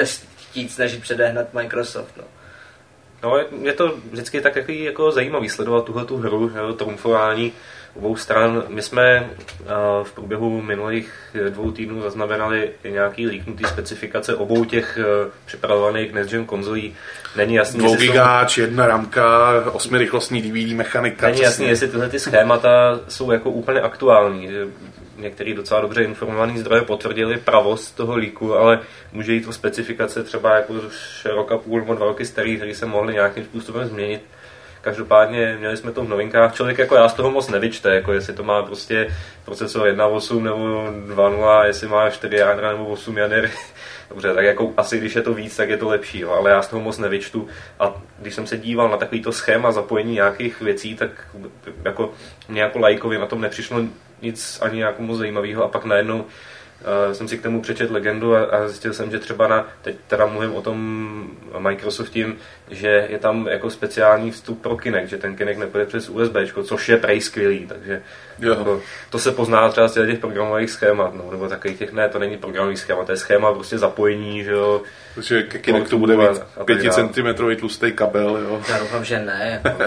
chtít snažit předehnat Microsoft. No. No, je to vždycky tak jako zajímavý sledovat tuhle tu hru, trumfování obou stran. My jsme v průběhu minulých dvou týdnů zaznamenali nějaký líknutý specifikace obou těch připravovaných next gen konzolí. Není jasný, dvougigáč, jedna ramka, osmirychlostní D V D mechanika. Není jasný, jestli tyhle ty schémata jsou jako úplně aktuální. Některý docela dobře informovaný zdroje potvrdili pravost toho líku, ale může jít o specifikace třeba jako už rok a půl nebo dva roky starý, který se mohli nějakým způsobem změnit. Každopádně měli jsme to v novinkách. Člověk jako já z toho moc nevyčte, jako jestli to má prostě procesor jedna osm nebo dva nula, jestli má čtyři jádra nebo osm jader. Dobře, tak jako asi když je to víc, tak je to lepší, jo, ale já z toho moc nevyčtu. A když jsem se díval na takovýto schéma zapojení nějakých věcí, tak jako mě jako laikovi na tom nepřišlo nic ani nějakou moc zajímavého a pak najednou uh, jsem si k tomu přečetl legendu a, a zjistil jsem, že třeba na, teď teda mluvím o tom Microsoftím, že je tam jako speciální vstup pro Kinect, že ten Kinect nepůjde přes USBčko, což je prej skvělý, takže jako, to se pozná třeba z těch programových schémat, no, nebo takových těch, ne, to není programový schéma, to je schéma prostě zapojení, že jo. Takže ke Kinectu bude mít pěti centimetrový tlustý kabel, jo. Já doufám, že ne. Jako.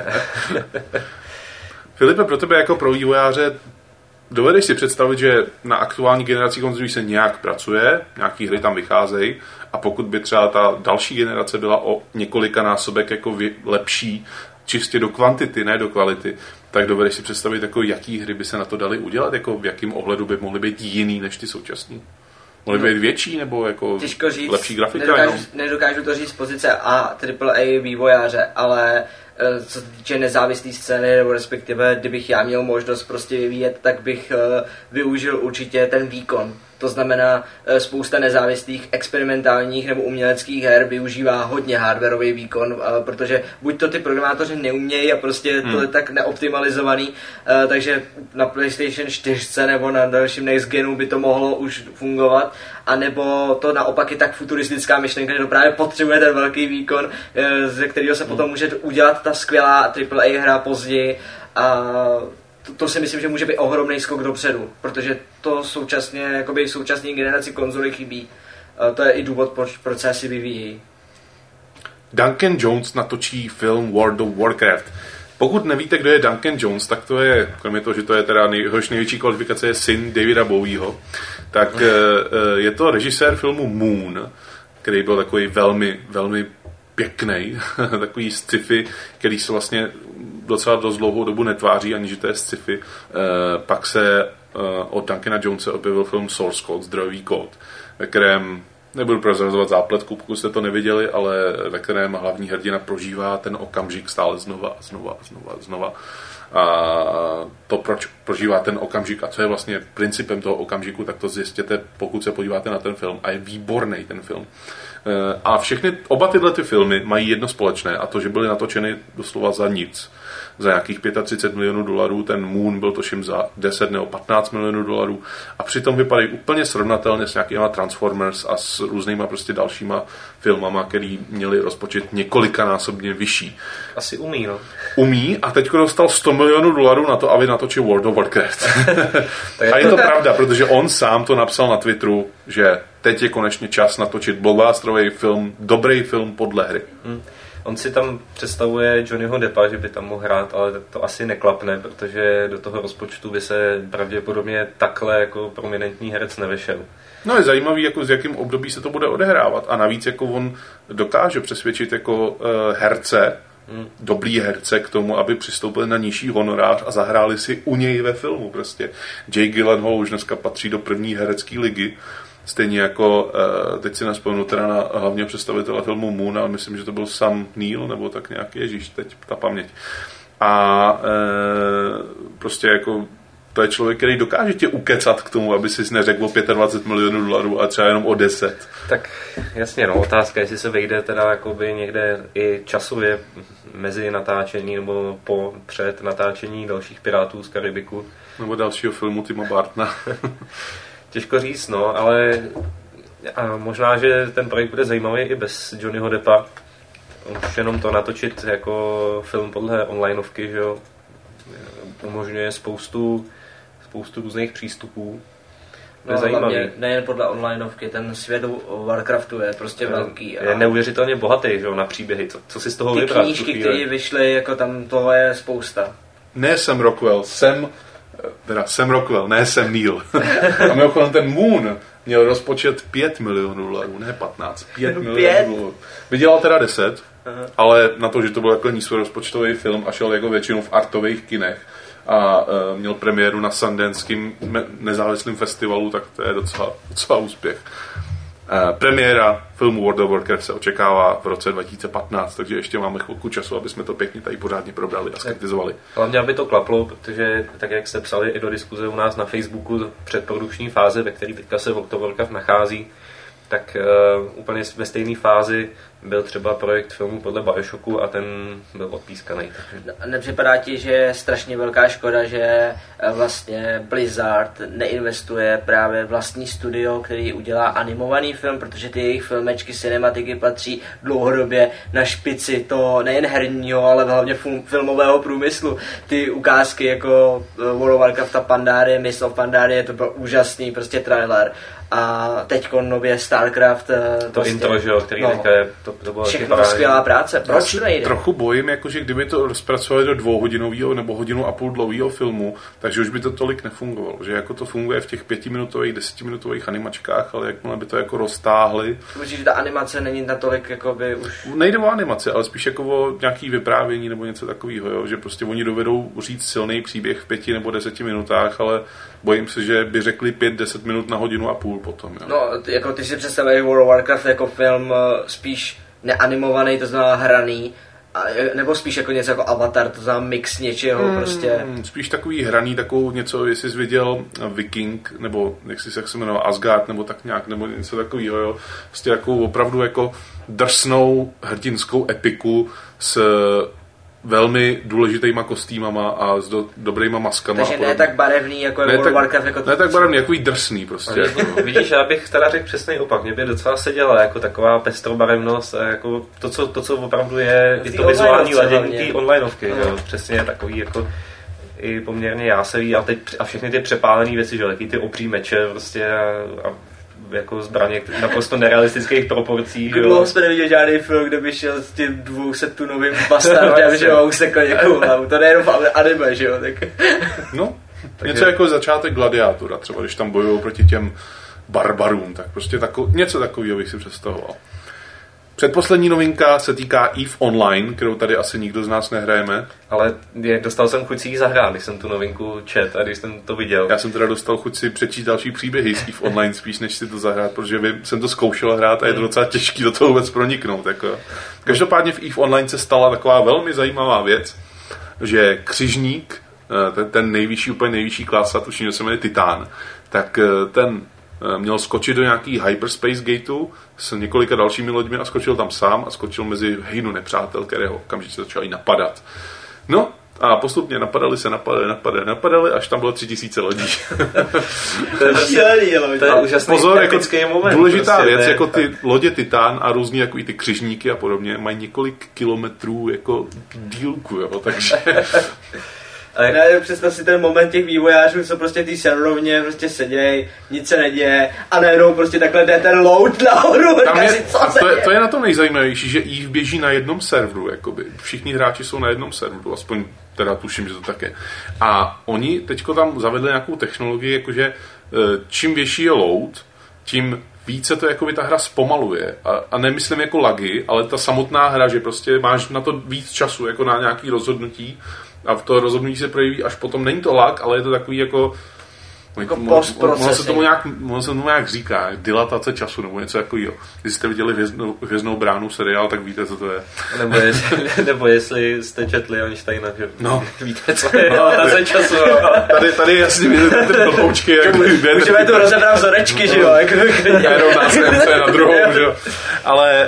Filipe, pro tebe jako pro vývojáře dovedeš si představit, že na aktuální generaci konzolí se nějak pracuje, nějaký hry tam vycházejí a pokud by třeba ta další generace byla o několika násobek jako lepší, čistě do kvantity, ne do kvality, tak dovedeš si představit, jako jaký hry by se na to daly udělat, jako v jakém ohledu by mohly být jiný než ty současný? Mohly by být větší nebo jako říct, lepší grafika? Nedokážu, nedokážu to říct z pozice A, triple A vývojáře, ale co se týče nezávislé scény, nebo respektive kdybych já měl možnost prostě vyvíjet, tak bych uh, využil určitě ten výkon. To znamená, uh, spousta nezávislých experimentálních nebo uměleckých her využívá hodně hardwareový výkon, uh, protože buď to ty programátoři neumějí a prostě hmm. to je tak neoptimalizovaný, uh, takže na PlayStation čtyři nebo na dalším next genu by to mohlo už fungovat, anebo to naopak je tak futuristická myšlenka, že to právě potřebuje ten velký výkon, uh, ze kterého se hmm. potom může udělat ta skvělá triple A hra později a to, to si myslím, že může být ohromný skok dopředu, protože to současně, jakoby současné generaci konzolí chybí. To je i důvod, proč, proč se asi vyvíjí. Duncan Jones natočí film World of Warcraft. Pokud nevíte, kdo je Duncan Jones, tak to je, kromě toho, že to je teda nejhož největší kvalifikace, je syn Davida Bowieho, tak je to režisér filmu Moon, který byl takový velmi, velmi pěkný, takový sci-fi, který se vlastně docela dost dlouhou dobu netváří, ani že to je sci-fi. E, pak se e, od Duncana Jonese objevil film Source Code, zdrojový kód, ve kterém, nebudu prozrazovat zápletku, pokud jste to neviděli, ale ve kterém hlavní hrdina prožívá ten okamžik stále znova a znova a znova a znova. A to, proč prožívá ten okamžik a co je vlastně principem toho okamžiku, tak to zjistěte, pokud se podíváte na ten film. A je výborný ten film. A všechny, oba tyhle ty filmy mají jedno společné a to, že byly natočeny doslova za nic. Za nějakých třicet pět milionů dolarů, ten Moon byl toším za deset nebo patnáct milionů dolarů a přitom vypadají úplně srovnatelně s nějakýma Transformers a s různýma prostě dalšíma filmama, který měli rozpočet několikanásobně vyšší. Asi umí, no. Umí a teďko dostal sto milionů dolarů na to, aby natočil World of Warcraft. A je to pravda, protože on sám to napsal na Twitteru, že teď je konečně čas natočit blockbusterový film, dobrý film podle hry. Hmm. On si tam představuje Johnnyho Deppa, že by tam mohl hrát, ale to asi neklapne, protože do toho rozpočtu by se pravděpodobně takhle jako prominentní herec nevešel. No je zajímavý, jako z jakým období se to bude odehrávat. A navíc jako on dokáže přesvědčit jako uh, herce, hmm. dobrý herce k tomu, aby přistoupili na nižší honorář a zahráli si u něj ve filmu prostě. Jake Gyllenhaal už dneska patří do první herecké ligy. Stejně jako, teď si nespomenu teda na hlavně představitele filmu Moon, ale myslím, že to byl Sam Neill, nebo tak nějaký, ježíš, teď ta paměť. A e, prostě jako, to je člověk, který dokáže tě ukecat k tomu, aby si neřekl o dvacet pět milionů dolarů a třeba jenom o deset. Tak jasně, no, otázka, jestli se vejde teda jakoby někde i časově mezi natáčení nebo po, před natáčení dalších Pirátů z Karibiku. Nebo dalšího filmu Tima Bartona. Těžko říct, no, ale a možná, že ten projekt bude zajímavý i bez Johnnyho Deppa. Už jenom to natočit jako film podle onlineovky, že jo, umožňuje spoustu, spoustu různých přístupů. No, hlavně nejen podle onlineovky, ten svět Warcraftu je prostě velký. Je a... neuvěřitelně bohatý, že jo, na příběhy, co, co si z toho ty vybrat. Ty knížky, které vyšly, jako tam toho je spousta. Ne Sam Rockwell, Sam, teda Sam Rockwell, ne Sam Neill. A mimochodem ten Moon měl rozpočet pět milionů dolarů, ne patnáct, pět milionů dolarů. Vydělal teda deset, aha, ale na to, že to byl jako nízkorozpočtový film a šel jako většinou v artových kinech a uh, měl premiéru na Sundanským nezávislém festivalu, tak to je docela, docela úspěch. Uh, premiéra filmu World of Warcraft se očekává v roce dva tisíce patnáct, takže ještě máme chvilku času, aby jsme to pěkně tady pořádně probrali a skritizovali. Hlavně, aby to klaplo, protože tak, jak jste psali i do diskuze u nás na Facebooku, předprodukční fáze, ve které teďka se World of Warcraft nachází, tak uh, úplně ve stejné fázi byl třeba projekt filmu podle Bioshocku a ten byl odpískaný. Takže... Nepřipadá ti, že je strašně velká škoda, že vlastně Blizzard neinvestuje právě vlastní studio, který udělá animovaný film, protože ty jejich filmečky, cinematiky patří dlouhodobě na špici toho nejen herního, ale hlavně filmového průmyslu. Ty ukázky jako World of Warcraft a Pandaria, Mist of Pandaria, to byl úžasný prostě trailer. A teďko nově StarCraft. To prostě, intro, že jo, který no, je, to, to bylo všechno skvělá práce. Proč to nejde? Trochu bojím, jakože kdyby to rozpracovali do dvouhodinového nebo hodinu a půl dlouhého filmu, takže už by to tolik nefungovalo. Že jako to funguje v těch pětiminutových, desetiminutových animačkách, ale jakmile by to jako roztáhli. Myslím, že ta animace není natolik jakoby už... Nejde o animaci, ale spíš jako o nějaký vyprávění nebo něco takového, jo? Že prostě oni dovedou říct silný příběh v pěti nebo deseti minutách, ale bojím se, že by řekli pět, deset minut na hodinu a půl potom. Jo? No, jako ty si představuješ World of Warcraft jako film spíš neanimovaný, to znamená hraný, a, nebo spíš jako něco jako Avatar, to znamená mix něčeho hmm, prostě. Spíš takový hraný, takovou něco, jestli jsi viděl Viking, nebo jak jsi jak se jmenoval, Asgard, nebo tak nějak, nebo něco takového, jo. Prostě takovou opravdu jako drsnou hrdinskou epiku s velmi důležitýma kostýmama a s do, dobrýma maskama. Takže ne tak barevný, jako je World of Warcraft. Jako ne tak barevný, jako drsný prostě. Jako. Vidíš, já bych teda řekl přesný opak. Mě by docela seděla jako taková pestrobarevnost a jako to, co, to, co opravdu je, i to vizuální ladění té onlineovky. No. Přesně takový jako i poměrně jásevý a, teď, a všechny ty přepálené věci, že taky ty obří meče prostě a, a jako zbraně naprosto nerealistických proporcí. Dlouho jsme neviděl žádný film, kde by šel s tím dvousetunovým bastardem, že ho usekl někoho hlavu. To nejenom anime, že jo? Tak... No, takže... něco jako začátek Gladiátora, třeba když tam bojují proti těm barbarům, tak prostě tako, něco takového bych si představoval. Předposlední novinka se týká EVE Online, kterou tady asi nikdo z nás nehrajeme. Ale je, dostal jsem chuť si ji zahrát, když jsem tu novinku čet a když jsem to viděl. Já jsem teda dostal chuť si přečíst další příběhy z EVE Online spíš, než si to zahrát, protože jsem to zkoušel hrát a je to docela těžký do toho vůbec proniknout. Jako. Každopádně v EVE Online se stala taková velmi zajímavá věc, že křižník, ten, ten nejvyšší, úplně nejvyšší klasa, tuším, že se jmenuje Titán, tak ten měl skočit do nějaký hyperspace gateu s několika dalšími loďmi a skočil tam sám a skočil mezi hejnu nepřátel, kterého okamžitě začali napadat. No a postupně napadali se, napadali, napadali, napadali, až tam bylo tři tisíce lodí. To je šílený, loď. To je úžasný pozor, jako moment. Důležitá prostě, věc, ne? jako ty lodě Titán a různý jako ty křižníky a podobně, mají několik kilometrů jako dílku, jo, takže... Ale ne, představ si ten moment těch vývojářů, co prostě v té serverovně prostě sedějí, nic se neděje a najednou prostě takhle jde ten load nahoru. Tam je, si, co a to, je, to je na tom nejzajímavější, že EVE běží na jednom serveru, jakoby. Všichni hráči jsou na jednom serveru, aspoň teda tuším, že to tak je. A oni teďko tam zavedli nějakou technologii, jakože čím větší je load, tím více to jakoby ta hra zpomaluje. A, a nemyslím jako lagy, ale ta samotná hra, že prostě máš na to víc času, jako na nějaký rozhodnutí. A v to rozhodnutí se projeví až potom, není to lag, ale je to takový jako... Jako post-processing. Ono se tomu nějak, ono se tomu nějak říká, dilatace času nebo něco takového. Když jste viděli Hvězdnou, Hvězdnou bránu seriál, tak víte, co to je. Nebo jestli, nebo jestli jste četli Einsteina, že no. víte, co je dilatace no, času. Tady, tady jasně vidíte ty blboučky. Jak můžeme tu rozebrat vzorečky, že jo? Jenom nás je na druhou, že jo? Ale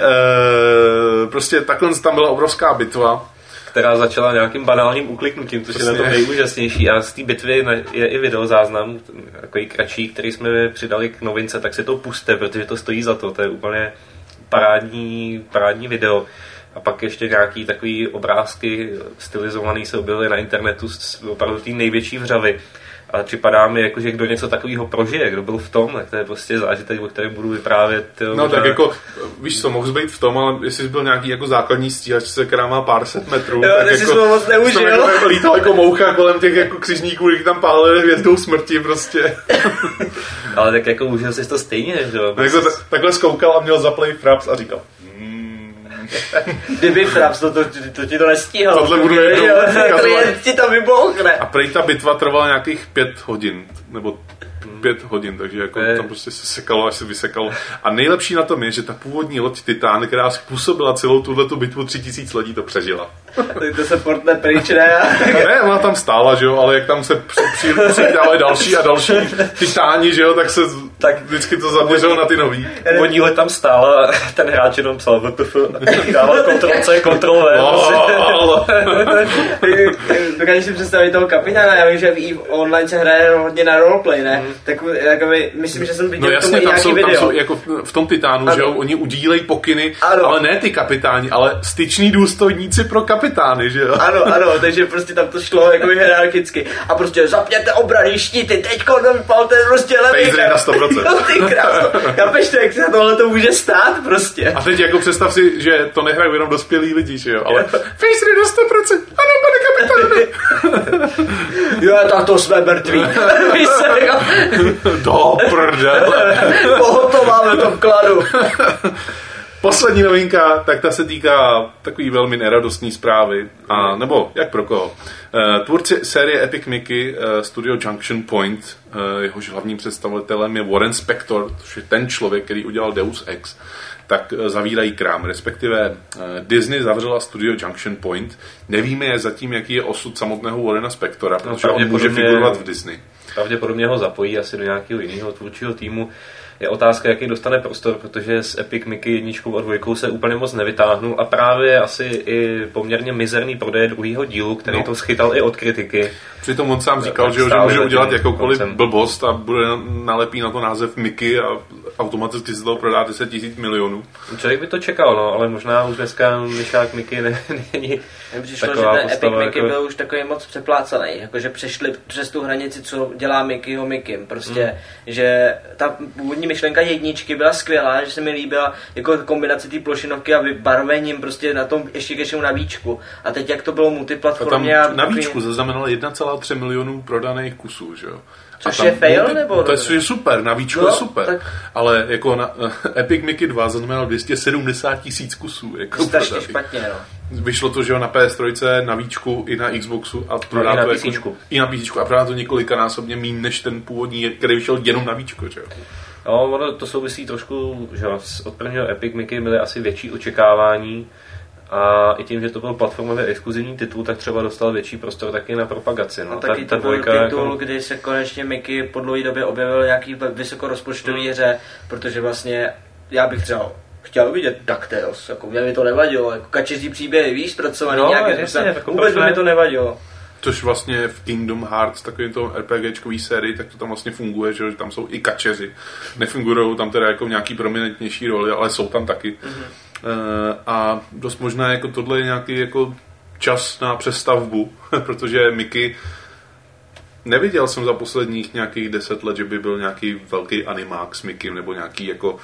e, prostě takhle tam byla obrovská bitva, která začala nějakým banálním ukliknutím, což je na to nejúžasnější. A z té bitvy je i videozáznam, takový kratší, který jsme přidali k novince, tak si to puste, protože to stojí za to. To je úplně parádní, parádní video. A pak ještě nějaký takový obrázky stylizovaný se objevily na internetu z opravdu té největší vřavy. ale připadá mi, jako, že kdo něco takového prožije, kdo byl v tom, tak to je prostě zážitek, o kterém budu vyprávět. Jo, no možná... tak jako, víš co, mohl jsi být v tom, ale jestli jsi byl nějaký jako základní stíhačce, která má pár set metrů, jo, tak jako, moc neužil. Jako, jako lítal jako moucha kolem těch jako křižníků, když tam pálili hvězdou smrti prostě. Ale tak jako užil jsi to stejně, že jo? Jako, t- takhle zkoukal a měl zaplay Fraps a říkal. Kdyby Fraps, to, to, to ti to nestíhalo. Tohle budu jednou klient ti to vybouchne. A prej ta bitva trvala nějakých pět hodin, nebo pět hodin, takže jako tam prostě se sekalo, až se vysekalo. A nejlepší na tom je, že ta původní loď Titan, která způsobila celou tuhletu bitvu tři tisíce lidí, to přežila. Tak to se portne pryč, ne? Ne, ona tam stála, že jo, ale jak tam se při, při, přidávají další a další titáni, že jo, tak se tak vždycky to zaměřilo na ty nový. Původní loď tam stála, ten hráč jenom psal W T F a dával kontrol C, kontrol V. Dokážeš si představit toho kapitána, já vím, že i online se hraje hodně na roleplay, ne? Hmm. Tak jakoby, myslím, že jsem viděl no jasně, tomu tam nějaký jsou, video. Tam jsou, jako v tom Titánu, že jo, oni udílejí pokyny, ano. Ale ne ty kapitáni, ale styční důstojníci pro kapitány, že jo? Ano, ano, takže prostě tam to šlo jako hierarchicky. A prostě zapněte obrany štíty, teďko vypalte prostě levý. Pejzry na sto procent. Jo, ty krásno. Chápeš to, jak se tohle to může stát prostě. A teď jako představ si, že to nehrají jenom dospělí lidi, že jo, ale Pejzry na sto procent. Ano, pane kapitáne. Jo, tak to jsme mrtví. Do prdele. Koho to máme v tom kladu? Poslední novinka, tak ta se týká takový velmi neradostní zprávy, a, nebo jak pro koho. Tvůrci série Epic Mickey, studio Junction Point, jehož hlavním představitelem je Warren Spector, což je ten člověk, který udělal Deus Ex, tak zavírají krám, respektive Disney zavřela studio Junction Point. Nevíme zatím, jaký je osud samotného Warrena Spectora, protože no, on může figurovat v Disney. Pravděpodobně ho zapojí asi do nějakého jiného tvůrčího týmu. Je otázka, jaký dostane prostor, protože s Epic Mickey jedničkou a dvojkou se úplně moc nevytáhnul a právě asi i poměrně mizerný prodej druhého dílu, který no. to schytal i od kritiky. Přitom on sám říkal, že, že může udělat jakoukoliv koncem. blbost a bude nalepí na to název Mickey a automaticky se toho prodá deset tisíc milionů. Člověk by to čekal, no, ale možná už dneska myšák Mickey ne, není přišlo, že ten Epic Mickey jako... byl už takový moc přeplácaný, jakože přešli přes tu hranici, co dělá Mickeyho Mickey. Prostě, hmm. že ta původní myšlenka jedničky byla skvělá, že se mi líbila jako kombinace té plošinovky a vybarvením prostě na tom ještě ke všemu na víčku. A teď jak to bylo multiplatformně. A tam na víčku zaznamenalo jedna celá tři milionů prodaných kusů, že jo? Což je fail, multi... nebo? To je super, na víčku no, je super. Tak... Ale jako na uh, Epic Mickey dva zaznamenal dvě stě sedmdesát tisíc kusů. Jako strašně špatně, no. Vyšlo to, že jo, na P S tři, na víčku i na Xboxu a prodá no, to i, jako, i na písíčku a prodá to několikanásobně méně než ten původní, který vyšel jenom na víčku, že jo? No, ono to souvisí trošku, že od prvního Epic Mickey byly asi větší očekávání a i tím, že to byl platformově exkluzivní titul, tak třeba dostal větší prostor taky na propagaci. No. A taky ta, ta to byl titul, jako... kdy se konečně Mickey po dlouhé době objevil nějaký vysokorozpočtový hmm. hře, protože vlastně já bych třeba chtěl vidět DuckTales, jako mě by to nevadilo, jako kačeří příběhy, víš, zpracovaný no, nějaký jasně, vůbec by mi to nevadilo. Což vlastně v Kingdom Hearts, takovým to RPGčkový sérii, tak to tam vlastně funguje, že tam jsou i kačeři. Nefungují tam teda jako v nějaký prominentnější roli, ale jsou tam taky. Mm-hmm. Uh, a dost možná jako tohle je nějaký jako čas na přestavbu, protože Mickey neviděl jsem za posledních nějakých deset let, že by byl nějaký velký animák s Mickey nebo nějaký jako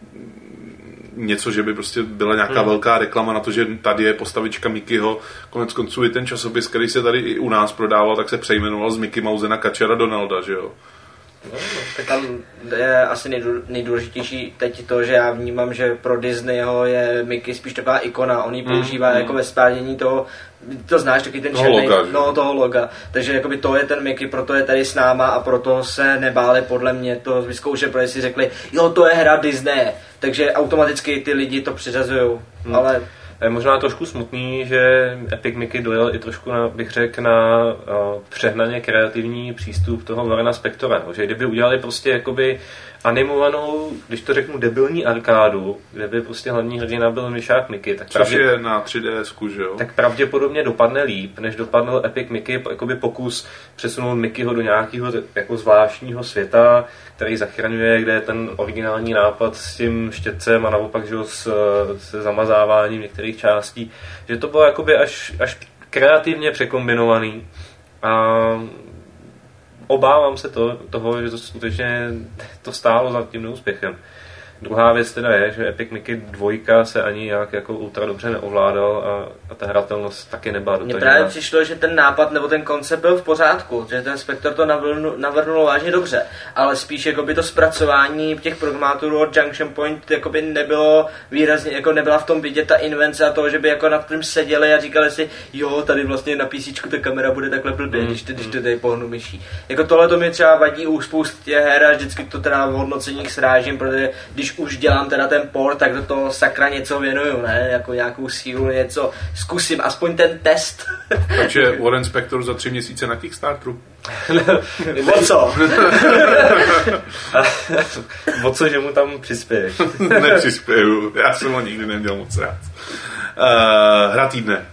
něco, že by prostě byla nějaká hmm. velká reklama na to, že tady je postavička Mickeyho. Konec konců i ten časopis, který se tady i u nás prodával, tak se přejmenoval z Mickey Mouse na Kačera Donalda, že jo? No, no, tak tam je asi nejdůležitější teď to, že já vnímám, že pro Disneyho je Mickey spíš taková ikona, on ji používá mm, jako mm. ve spádění toho, to znáš, taky ten černý, no toho loga, takže jakoby to je ten Mickey, proto je tady s náma a proto se nebáli podle mě to vyzkoušet, protože si řekli, jo, to je hra Disney, takže automaticky ty lidi to přiřazujou, mm. ale... Je možná trošku smutný, že Epic Mickey dojel i trošku, na, bych řekl, na uh, přehnaně kreativní přístup toho Warrena Spectora. Že kdyby udělali prostě jakoby animovanou, když to řeknu, debilní arkádu, kde by prostě hlavní hrdina byl myšák Mickey, tak což pravdě... je na tři D esku, že jo? Tak pravděpodobně dopadne líp, než dopadl Epic Mickey, jakoby pokus přesunout Mickeyho do nějakého jako zvláštního světa, který zachraňuje, kde je ten originální nápad s tím štětcem a naopak, že s, se zamazáváním některých částí, že to bylo jakoby až, až kreativně překombinovaný a obávám se to, toho, že to skutečně to stálo za tím neúspěchem. Druhá věc teda je, že Epic Mickey dva se ani nějak jako ultra dobře neovládal a, a ta hratelnost taky nebyla dotažená. Mně právě přišlo, že ten nápad nebo ten koncept byl v pořádku, že ten Spector to navrhnul, navrhnul vážně dobře, ale spíš jakoby to zpracování těch programátorů od Junction Point jakoby nebylo výrazně, jako nebyla v tom vidět ta invence a toho, že by jako nad tím seděli a říkali si, jo, tady vlastně na PCčku ta kamera bude takhle blbě, mm, když ty, když ty tady pohnu myší. Jako tohle to mi třeba vadí u spoustě her a vždycky to teda v hodnoceních srážím, protože když už dělám teda ten port, tak do toho sakra něco věnuju, ne? Jako nějakou sílu, něco zkusím, aspoň ten test. Takže Warren Spector za tři měsíce na Kickstarteru. O co? O co, že mu tam přispěješ? Nepřispěju, já jsem ho nikdy neměl moc rád. Uh, hra týdne.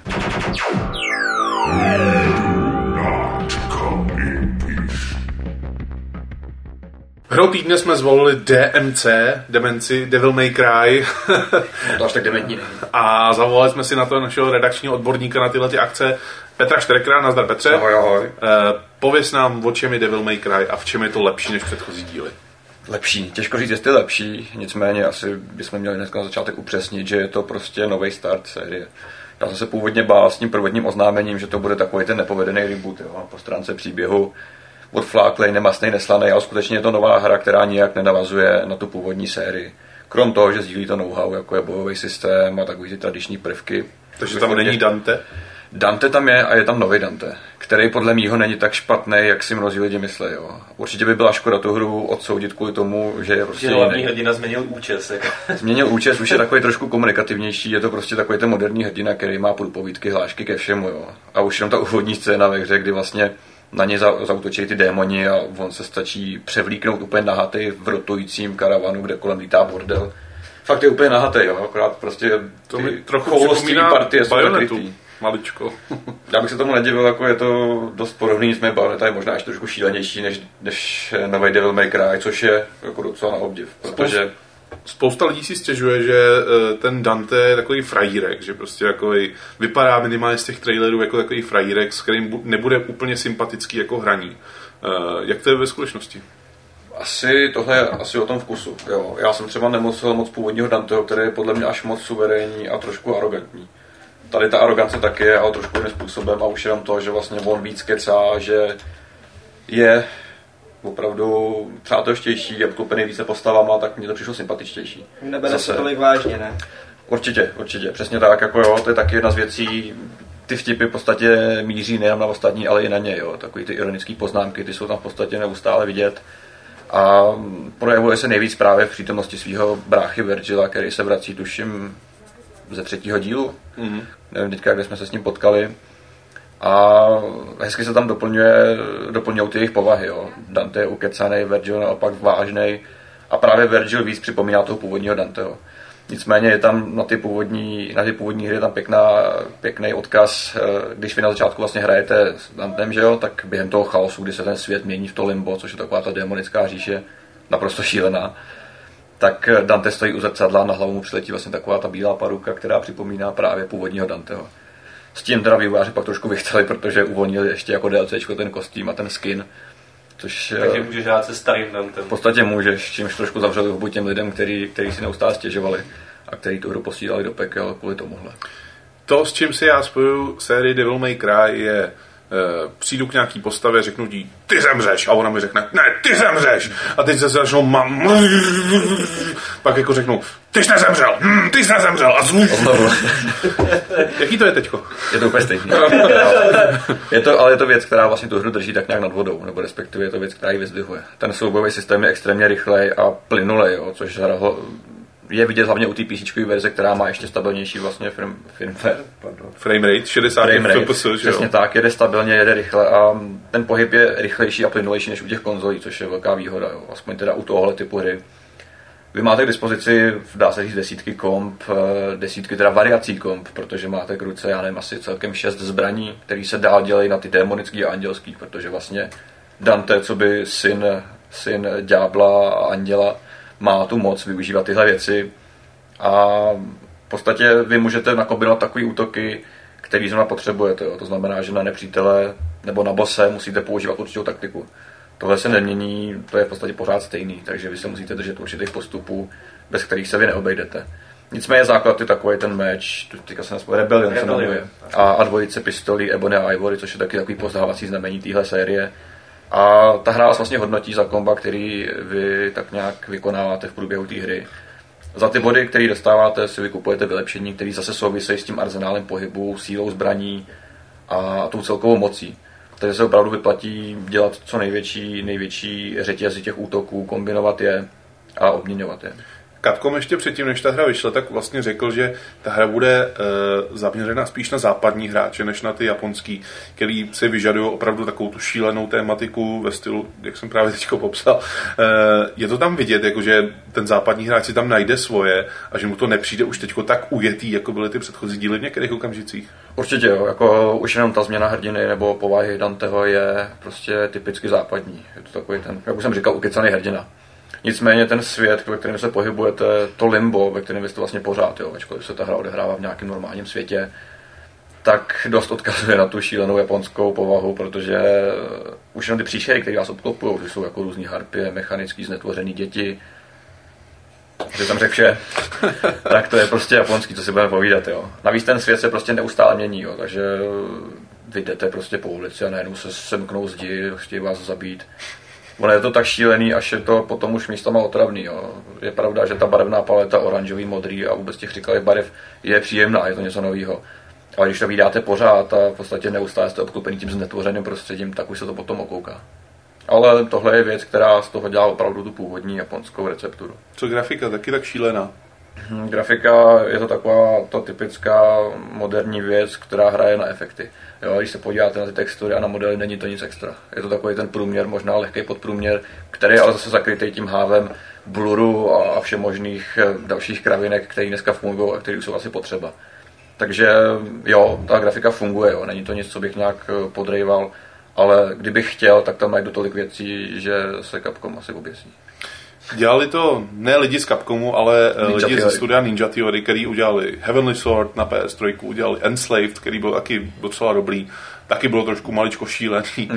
Hrou týdne jsme zvolili D M C, Demenci, Devil May Cry. No to až tak dementní není. A zavolali jsme si na to našeho redakčního odborníka na tyhle ty akce, Petra Šterekra. Nazdar, Petře. Ahoj, ahoj. Uh, pověz nám, o čem je Devil May Cry a v čem je to lepší než předchozí díly. Lepší, těžko říct, jestli lepší, nicméně asi bychom měli dneska na začátek upřesnit, že je to prostě nový start série. Já jsem se původně bál s tím prvotním oznámením, že to bude takový ten nepovedený reboot, jo, po stránce příběhu. Odfláklej, nemastnej, neslanej, ale skutečně je to nová hra, která nijak nenavazuje na tu původní sérii. Krom toho, že sdílí to know-how, jako je bojový systém a takový ty tradiční prvky. Takže tam není Dante? Dante tam je a je tam nový Dante, který podle mýho není tak špatný, jak si mnozí lidi myslí. Jo. Určitě by byla škoda tu hru odsoudit kvůli tomu, že je prostě že hlavní hrdina změnil účes. Jako. Změnil účes, už je takový trošku komunikativnější, je to prostě takový ten moderní hrdina, který má průpovídky, hlášky ke všemu. Jo. A už jenom ta úvodní scéna ve hře, kdy vlastně na ně zaútočí ty démoni a on se stačí převlíknout úplně nahatý v rotujícím karavanu, kde kolem lítá bordel. Fakt je úplně nahatý, jo, akorát prostě to mi trochu připomíná Bajonetu, maličko. Já bych se tomu nedivil, jako je to dost podobný, nicméně Bajoneta je možná ještě trošku šílenější než, než nový Devil May Cry, což je jako docela na obdiv, protože spousta lidí si stěžuje, že ten Dante je takový frajírek, že prostě takový, vypadá minimálně z těch trailerů jako takový frajírek, s kterým nebude úplně sympatický jako hraní. Jak to je ve skutečnosti? Asi tohle je asi o tom vkusu. Jo. Já jsem třeba nemusel moc původního Danteho, který je podle mě až moc suverénní a trošku arrogantní. Tady ta arogance taky je, ale trošku jiným způsobem a už jenom to, že vlastně on víc kecá, že je opravdu přátelštější a obklopený více postavama, tak mně to přišlo sympatičtější. Nebere se tolik vážně, ne? Určitě, určitě, přesně tak, jako jo, to je taky jedna z věcí, ty vtipy v podstatě míří nejen na ostatní, ale i na ně, jo, takový ty ironické poznámky, ty jsou tam v podstatě neustále vidět a projevuje se nejvíc právě v přítomnosti svého bráchy Virgila, který se vrací, tuším, ze třetího dílu, mm-hmm. nevím teďka, kde jsme se s ním potkali. A hezky se tam doplňuje, doplňují ty jejich povahy. Jo. Dante je ukecanej, Virgil naopak vážnej a právě Virgil víc připomíná toho původního Danteho. Nicméně je tam na ty původní, na ty původní hry je tam pěkná, pěkný odkaz, když vy na začátku vlastně hrajete s Dantem, že jo, tak během toho chaosu, kdy se ten svět mění v to limbo, což je taková ta démonická říše, naprosto šílená, tak Dante stojí u zrcadla, na hlavu mu přiletí vlastně taková ta bílá paruka, která připomíná právě původního Danteho. S tím teda vývojáři pak trošku vychceli, protože uvolnili ještě jako DLCčko ten kostým a ten skin. Což, takže můžeš hrát se starým Dantem. V podstatě můžeš, čímž trošku zavřeli hubu těm lidem, který, který si neustále stěžovali a který tu hru posílali do pekel kvůli tomuhle. To, s čím si já spojuju sérii Devil May Cry, je Uh, přijdu k nějaký postavě, řeknu jí, ty zemřeš, a ona mi řekne, ne, ty zemřeš, a teď se začnou mam, pak jako řeknu, ty jsi nezemřel, hm, ty jsi nezemřel, a zlu. Jaký to je teďko? Je to úplně stejný. Je to, ale je to věc, která vlastně tu hru drží tak nějak nad vodou, nebo respektive je to věc, která ji vyzdvihuje. Ten soubojový systém je extrémně rychlej a plynulej, jo, což je vidět hlavně u té písíčkové verze, která má ještě stabilnější vlastně firm, firmware, pardon. Frame rate, šedesát F P S, že přesně jo? Tak, jede stabilně, jede rychle a ten pohyb je rychlejší a plynulejší než u těch konzolí, což je velká výhoda, jo. Aspoň teda u tohohle typu hry. Vy máte k dispozici, dá se říct, desítky komp, desítky teda variací komp, protože máte k ruce, já nevím, asi celkem šest zbraní, které se dál dělají na ty démonický a andělský, protože vlastně Dante, co by syn, syn ďábla a anděla, má tu moc využívat tyhle věci a v podstatě vy můžete nakombinovat takový útoky, který zrovna potřebujete. Jo. To znamená, že na nepřítele nebo na bose musíte používat určitou taktiku. Tohle se nemění, to je v podstatě pořád stejný, takže vy se musíte držet určitých postupů, bez kterých se vy neobejdete. Nicméně základ je takový ten meč, teďka se nespojil, Rebellion se jmenuje, a, a dvojice pistolí Ebony a Ivory, což je taky takový poznávací znamení téhle série. A ta hra vás vlastně hodnotí za komba, který vy tak nějak vykonáváte v průběhu té hry. Za ty body, které dostáváte, si vykupujete vylepšení, které zase souvisejí s tím arzenálem pohybu, sílou zbraní a tou celkovou mocí. Takže se opravdu vyplatí dělat co největší, největší řetězy těch útoků, kombinovat je a obměňovat je. Capcom ještě předtím, než ta hra vyšla, tak vlastně řekl, že ta hra bude e, zaměřena spíš na západní hráče, než na ty japonský, který si vyžadují opravdu takovou tu šílenou tématiku ve stylu, jak jsem právě teď popsal. E, je to tam vidět, jakože ten západní hráč si tam najde svoje a že mu to nepřijde už teďko tak ujetý, jako byly ty předchozí díly v některých okamžicích? Určitě jo, jako už jenom ta změna hrdiny nebo povahy Danteho je prostě typicky západní. Je to takový ten, jak už jsem říkal, ukecaný hrdina. Nicméně ten svět, ve kterém se pohybujete, to limbo, ve kterém jste vlastně pořád, jo, ačkoliv se ta hra odehrává v nějakém normálním světě, tak dost odkazuje na tu šílenou japonskou povahu, protože už jenom ty příšery, které vás obklopují, že jsou jako různý harpie, mechanický znetvořený děti, že tam řekl vše, tak to je prostě japonský, co si budeme povídat, jo. Navíc ten svět se prostě neustále mění, jo, takže vy jdete prostě po ulici a najednou se semknou zdi, chtějí vás zabít. Ono je to tak šílený, až je to potom už místama otravný. Jo. Je pravda, že ta barevná paleta oranžový, modrý a vůbec těch říkavých barev je příjemná, je to něco nového. Ale když to vydáte pořád a v podstatě neustále jste obklopený tím znetvořeným prostředím, tak už se to potom okouká. Ale tohle je věc, která z toho dělá opravdu tu původní japonskou recepturu. Co grafika, taky tak šílená? Hmm, grafika je to taková ta typická moderní věc, která hraje na efekty. Jo, když se podíváte na ty textury a na modely, není to nic extra. Je to takový ten průměr, možná lehký podprůměr, který je ale zase zakrytý tím hávem bluru a všemožných dalších kravinek, které dneska fungují a které jsou asi potřeba. Takže jo, ta grafika funguje, jo. Není to nic, co bych nějak podrejval, ale kdybych chtěl, tak tam najdu tolik věcí, že se Capcom asi oběsí. Dělali to ne lidi z Capcomu, ale Ninja lidi Theory. ze studia Ninja Theory, který udělali Heavenly Sword na P S tři, udělali Enslaved, který byl taky docela dobrý, taky bylo trošku maličko šílený, mm. uh,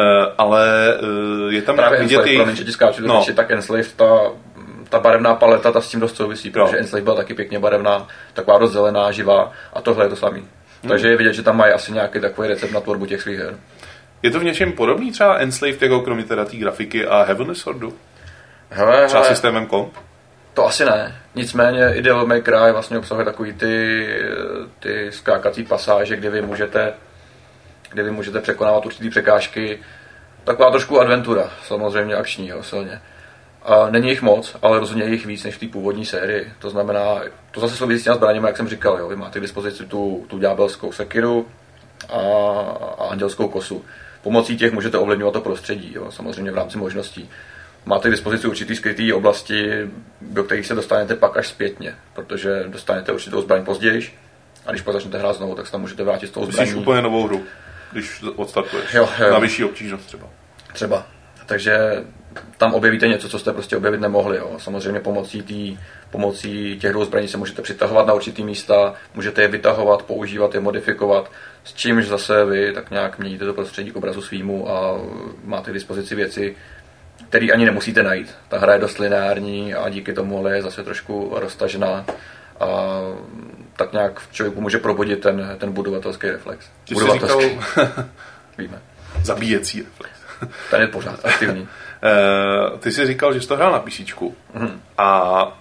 ale uh, je tam právě vidět Enslaved, jejich... promiň, že ti skáču do no. řeči, tak Enslaved, ta, ta barevná paleta, ta s tím dost souvisí, protože no. Enslaved byla taky pěkně barevná, taková dost zelená, živá a tohle je to samý. Mm. Takže je vidět, že tam mají asi nějaký takový recept na tvorbu těch svých her. Je to v něčem podobný třeba Enslaved, jako kromě teda té grafiky a Heavenly Swordu? Hele, Třeba hele, systémem komp? to asi ne. Nicméně i Devil May Cry vlastně obsahuje takový ty, ty skákací pasáže, kde vy můžete, kde vy můžete překonávat určitý překážky. Taková trošku adventura, samozřejmě akční, jo, silně. A není jich moc, ale rozhodně je jich víc než v té původní sérii. To znamená, to zase souvisí s těmi zbraněmi, jak jsem říkal, jo. Vy máte k dispozici tu, tu ďábelskou sekiru a, a andělskou kosu. Pomocí těch můžete ovlivňovat to prostředí, jo, samozřejmě v rámci možností. Máte k dispozici určitý skrytý oblasti, do kterých se dostanete pak až zpětně, protože dostanete určitou zbraň později a když pak začnete hrát znovu, tak se tam můžete vrátit s tou zbraní. Myslíš úplně novou hru, když odstartuješ, jo, jo. na vyšší obtížnost třeba. Třeba. Takže tam objevíte něco, co jste prostě objevit nemohli. Jo. Samozřejmě pomocí, tý, pomocí těch dvou zbraní se můžete přitahovat na určitý místa, můžete je vytahovat, používat je, modifikovat, s čímž zase vy tak nějak měníte to prostředí k obrazu svýmu a máte k dispozici věci, který ani nemusíte najít. Ta hra je dost lineární a díky tomu je zase trošku roztažená a tak nějak v člověku může probudit ten, ten budovatelský reflex. Ty Budovatelský. jsi říkal... Víme. Zabíjecí reflex. Ten je pořád aktivní. Uh, ty jsi říkal, že jsi to hrál na písíčku. Mm. A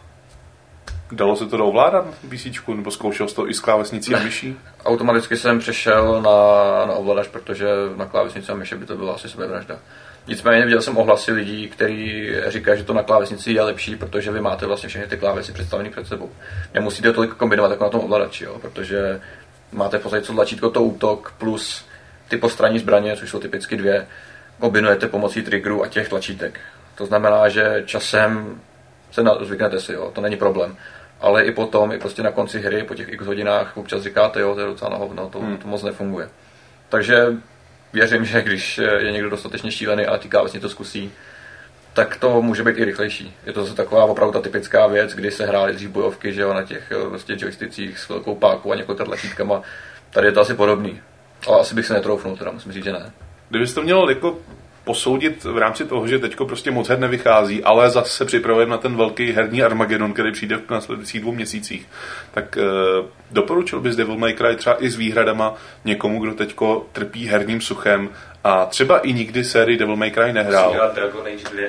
dalo se to ovládat na písíčku, nebo zkoušel jsi to i s klávesnicí a myší? Automaticky jsem přešel na, na ovladač, protože na klávesnici a myši by to byla asi sebevražda. Nicméně viděl jsem ohlasy lidí, kteří říkají, že to na klávesnici je lepší, protože vy máte vlastně všechny ty klávesy představené před sebou. Nemusíte tolik kombinovat jako na tom ovladači, jo, protože máte v podstatě co tlačítko, to útok plus ty postranní zbraně, což jsou typicky dvě, kombinujete pomocí triggerů a těch tlačítek. To znamená, že časem se na, zvyknete si, jo, to není problém. Ale i potom, i prostě na konci hry, po těch x hodinách občas říkáte, jo, to je docela na hovno, to, hmm. to moc nefunguje. Takže věřím, že když je někdo dostatečně šílený a týká vlastně to zkusí, tak to může být i rychlejší. Je to zase taková opravdu ta typická věc, kdy se hrály dřív bojovky, že jo, na těch vlastně joysticích s velkou pákou a několika tlačítkama. Tady je to asi podobný. Ale asi bych se netroufnul, teda musím říct, že ne. Kdybys to měl jako posoudit v rámci toho, že teďko prostě moc her nevychází, ale zase připravujeme na ten velký herní Armageddon, který přijde v následujících dvou měsících. Tak uh, doporučil bys Devil May Cry třeba i s výhradama někomu, kdo teďko trpí herním suchem a třeba i nikdy sérii Devil May Cry nehrál. Dragon Age dva.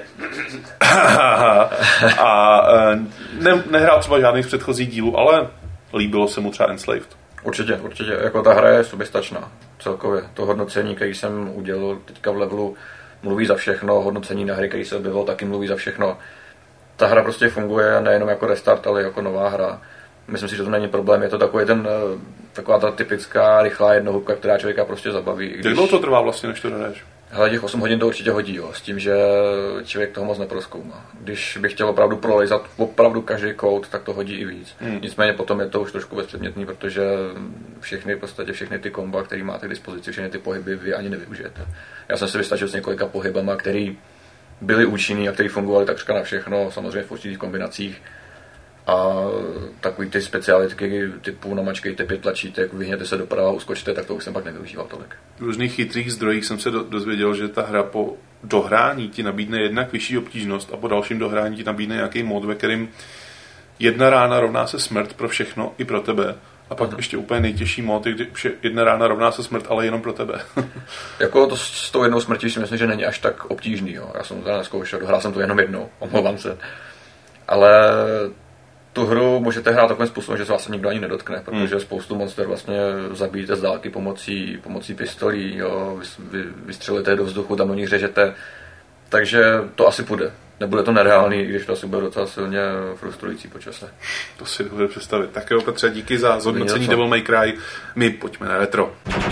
A uh, ne, nehrál třeba žádný z předchozích dílů, ale líbilo se mu třeba Enslaved. Určitě, určitě. Jako ta hra je soběstačná. Celkově. To hodnocení, který jsem udělal teďka v levelu, mluví za všechno. Hodnocení na hry, který se objevilo, taky mluví za všechno. Ta hra prostě funguje nejenom jako restart, ale jako nová hra. Myslím si, že to není problém. Je to takový ten, taková ta typická, rychlá jednohubka, která člověka prostě zabaví. Když... Jak dlouho to trvá vlastně, než to hraješ? Hele, těch osm hodin to určitě hodí, jo, s tím, že člověk toho moc neprozkoumá. Když bych chtěl opravdu prolejzat opravdu každý kód, tak to hodí i víc. Hmm. Nicméně potom je to už trošku bezpředmětný, protože všechny, v podstatě všechny ty komba, které máte k dispozici, všechny ty pohyby vy ani nevyužijete. Já jsem si vystačil s několika pohybama, které byly účinný a které fungovaly takřka na všechno, samozřejmě v určitých kombinacích. A takový ty specialitky typu namačkejte pět tlačítek, vyhněte se doprava, uskočte, tak to už jsem pak nevyužíval tolik. V různých chytrých zdrojích jsem se do, dozvěděl, že ta hra po dohrání ti nabídne jednak vyšší obtížnost a po dalším dohrání ti nabídne nějaký mod, ve kterým jedna rána rovná se smrt pro všechno i pro tebe. A pak uh-huh. ještě úplně nejtěžší mod, kdy jedna rána rovná se smrt, ale jenom pro tebe. Jako to s tou jednou smrtí si myslím, že není až tak obtížný. Jo. Já jsem to neskoušel, dohrál jsem to jenom jednou, omlouvám se. Ale tu hru můžete hrát takovým způsobem, že se vás nikdo ani nedotkne, protože hmm. spoustu monster vlastně zabijete z dálky pomocí, pomocí pistolí, jo, vy, vystřelíte do vzduchu, tam do nich řežete, takže to asi půjde. Nebude to nereálný, i když to asi bude docela silně frustrující po čase. To si dovedu představit. Tak jo, Petře, díky za zhodnocení Devil May Cry. My pojďme na retro.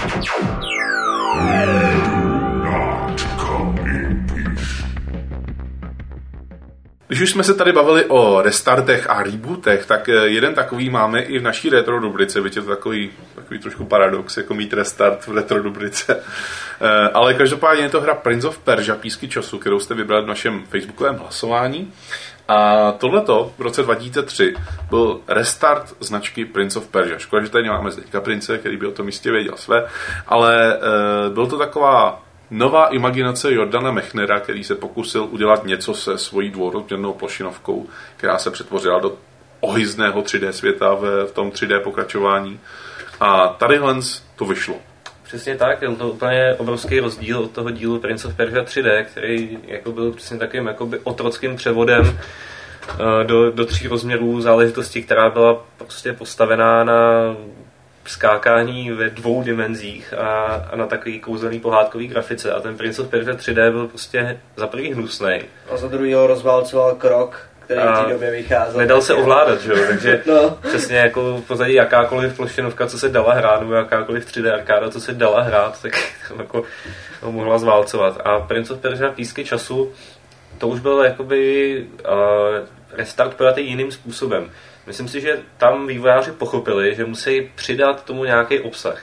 Když už jsme se tady bavili o restartech a rebootech, tak jeden takový máme i v naší retro rubrice, byť je to takový, takový trošku paradox, jako mít restart v retro rubrice. Ale každopádně je to hra Prince of Persia, Písky času, kterou jste vybrali v našem facebookovém hlasování. A tohleto v roce dva tisíce tři byl restart značky Prince of Persia. Škoda, že tady nemáme Zdeňka Prince, který by o tom jistě věděl své, ale e, byl to taková nová imaginace Jordana Mechnera, který se pokusil udělat něco se svojí dvourozměrnou plošinovkou, která se přetvořila do ohyzného tři dé světa v, v tom tři dé pokračování. A tadyhle to vyšlo. Přesně tak, byl to úplně obrovský rozdíl od toho dílu Prince of Persia tři dé, který jako byl přesně takovým jakoby otrockým převodem do, do tří rozměrů záležitosti, která byla prostě postavená na skákání ve dvou dimenzích a, a na takový kouzelný pohádkový grafice. A ten Prince of Persia tři dé byl prostě za prvý hnusnej. A za druhý ho rozválcoval krok, který v té době vycházel. Nedal se ovládat, že jo? Takže no. Přesně jako v podstatě jakákoliv plošinovka, co se dala hrát, nebo jakákoliv tři dé arkáda, co se dala hrát, tak jako ho mohla zválcovat. A Prince of Persia Písky času, to už byl jakoby uh, restart pojatý jiným způsobem. Myslím si, že tam vývojáři pochopili, že musí přidat tomu nějaký obsah.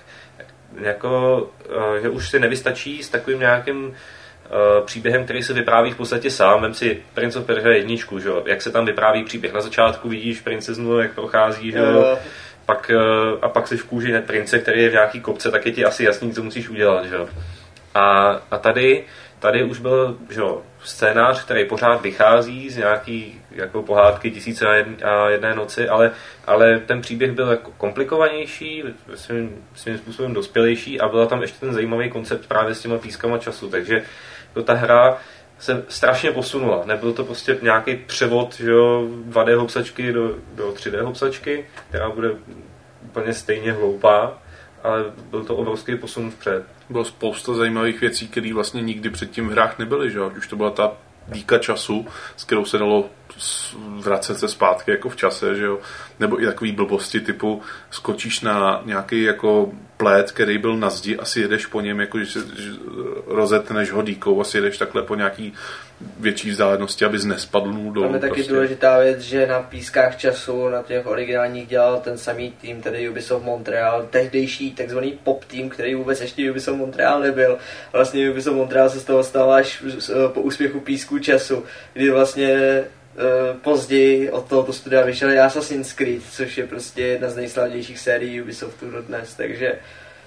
Jako, že už si nevystačí s takovým nějakým uh, příběhem, který se vypráví v podstatě sám. Vem si Prince of Persia jedničku, že? Jak se tam vypráví příběh. Na začátku vidíš princeznu, jak prochází, že? Uh. Pak, uh, a pak si v kůži prince, který je v nějaký kopce, tak je ti asi jasný, co musíš udělat. Že? A, a tady, tady už byl že? Scénář, který pořád vychází z nějaký jako pohádky Tisíce a jedné noci, ale, ale ten příběh byl jako komplikovanější, svým, svým způsobem dospělejší a byla tam ještě ten zajímavý koncept právě s těma pískama času, takže to ta hra se strašně posunula. Nebyl to prostě nějaký převod že jo, dva dé hopsačky do, do tři dé hopsačky, která bude úplně stejně hloupá, ale byl to obrovský posun vpřed. Bylo spousta zajímavých věcí, které vlastně nikdy předtím v hrách nebyly, že jo? Už to byla ta dýka času, s kterou se dalo vracet se zpátky jako v čase, že jo? Nebo i takový blbosti typu skočíš na nějaký jako plét, který byl na zdi a si jedeš po něm, jako že rozetneš ho dýkou a si jedeš takhle po nějaký větší vzdálenosti, abys nespadl dolů. Tam je taky prostě. Důležitá věc, že na Pískách času, na těch originálních dělal ten samý tým, tedy Ubisoft Montreal, tehdejší takzvaný pop tým, který vůbec ještě Ubisoft Montreal nebyl. Vlastně Ubisoft Montreal se z toho stal až po úspěchu Písků času, kdy vlastně později od tohoto studia vyšel Assassin's Creed, což je prostě jedna z nejslavnějších sérií Ubisoftu dodnes, takže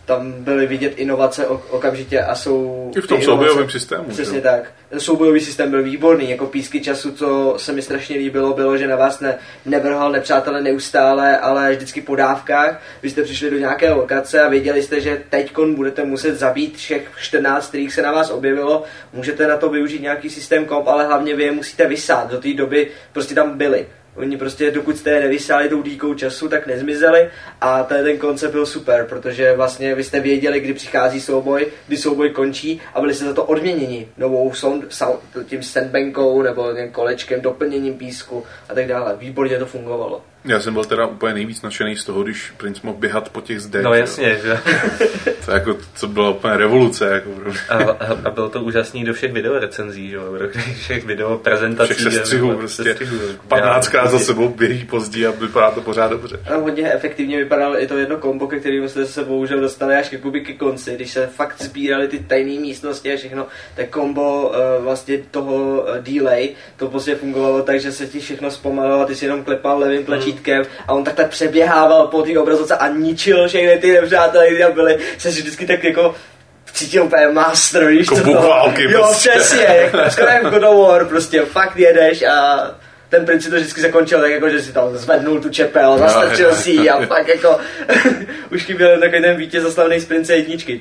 tam byly vidět inovace okamžitě a jsou... I v tom soubojovém systému. Přesně tak. Soubojový systém byl výborný, jako Písky času, co se mi strašně líbilo, bylo, že na vás ne, nevrhal nepřátelé neustále, ale vždycky po dávkách. Vy jste přišli do nějaké lokace a věděli jste, že teďkon budete muset zabít všech čtrnáct, kterých se na vás objevilo. Můžete na to využít nějaký systém komp, ale hlavně vy je musíte vysát. Do té doby prostě tam byli. Oni prostě, dokud jste je nevysáli tou dýkou času, tak nezmizeli a ten, ten koncept byl super, protože vlastně vy jste věděli, kdy přichází souboj, kdy souboj končí a byli jste za to odměněni novou sound, sound, tím sandbankou nebo tím kolečkem, doplněním písku a tak dále. Výborně to fungovalo. Já jsem byl teda úplně nejvíc nadšený z toho, když princ mohl běhat po těch zdech. No jasně, že? To jako, co byla úplně revoluce. Jako. A, a bylo to úžasný do všech videorecenzí, že? Do všech video prezentací. Všech sestřihů, prostě patnáctkrát za sebou běží pozdí a vypadá to pořád dobře. A hodně efektivně vypadalo i to jedno kombo, ke kterému jste se bohužel dostali až ke, ke konci, když se fakt sbírali ty tajné místnosti a všechno, tak kombo uh, vlastně toho uh, delay, to prostě fungovalo tak, že se ti všechno zpomalilo a ty si jenom klepal levým tlačítkem a on takhle přeběhával po té obrazovce a ničil všechny ty nepřátelé, kteří tam byli, se si vždycky tak jako cítil úplně master, víš co to? Jo, prostě. Přesně, skoro jak God of War, prostě fakt jedeš a ten princ si to vždycky zakončil tak jako, že si tam zvednul tu čepel, zastrčil si ji a fakt jako už chyběl takový ten vítěz zaslavnej z Prince jedničky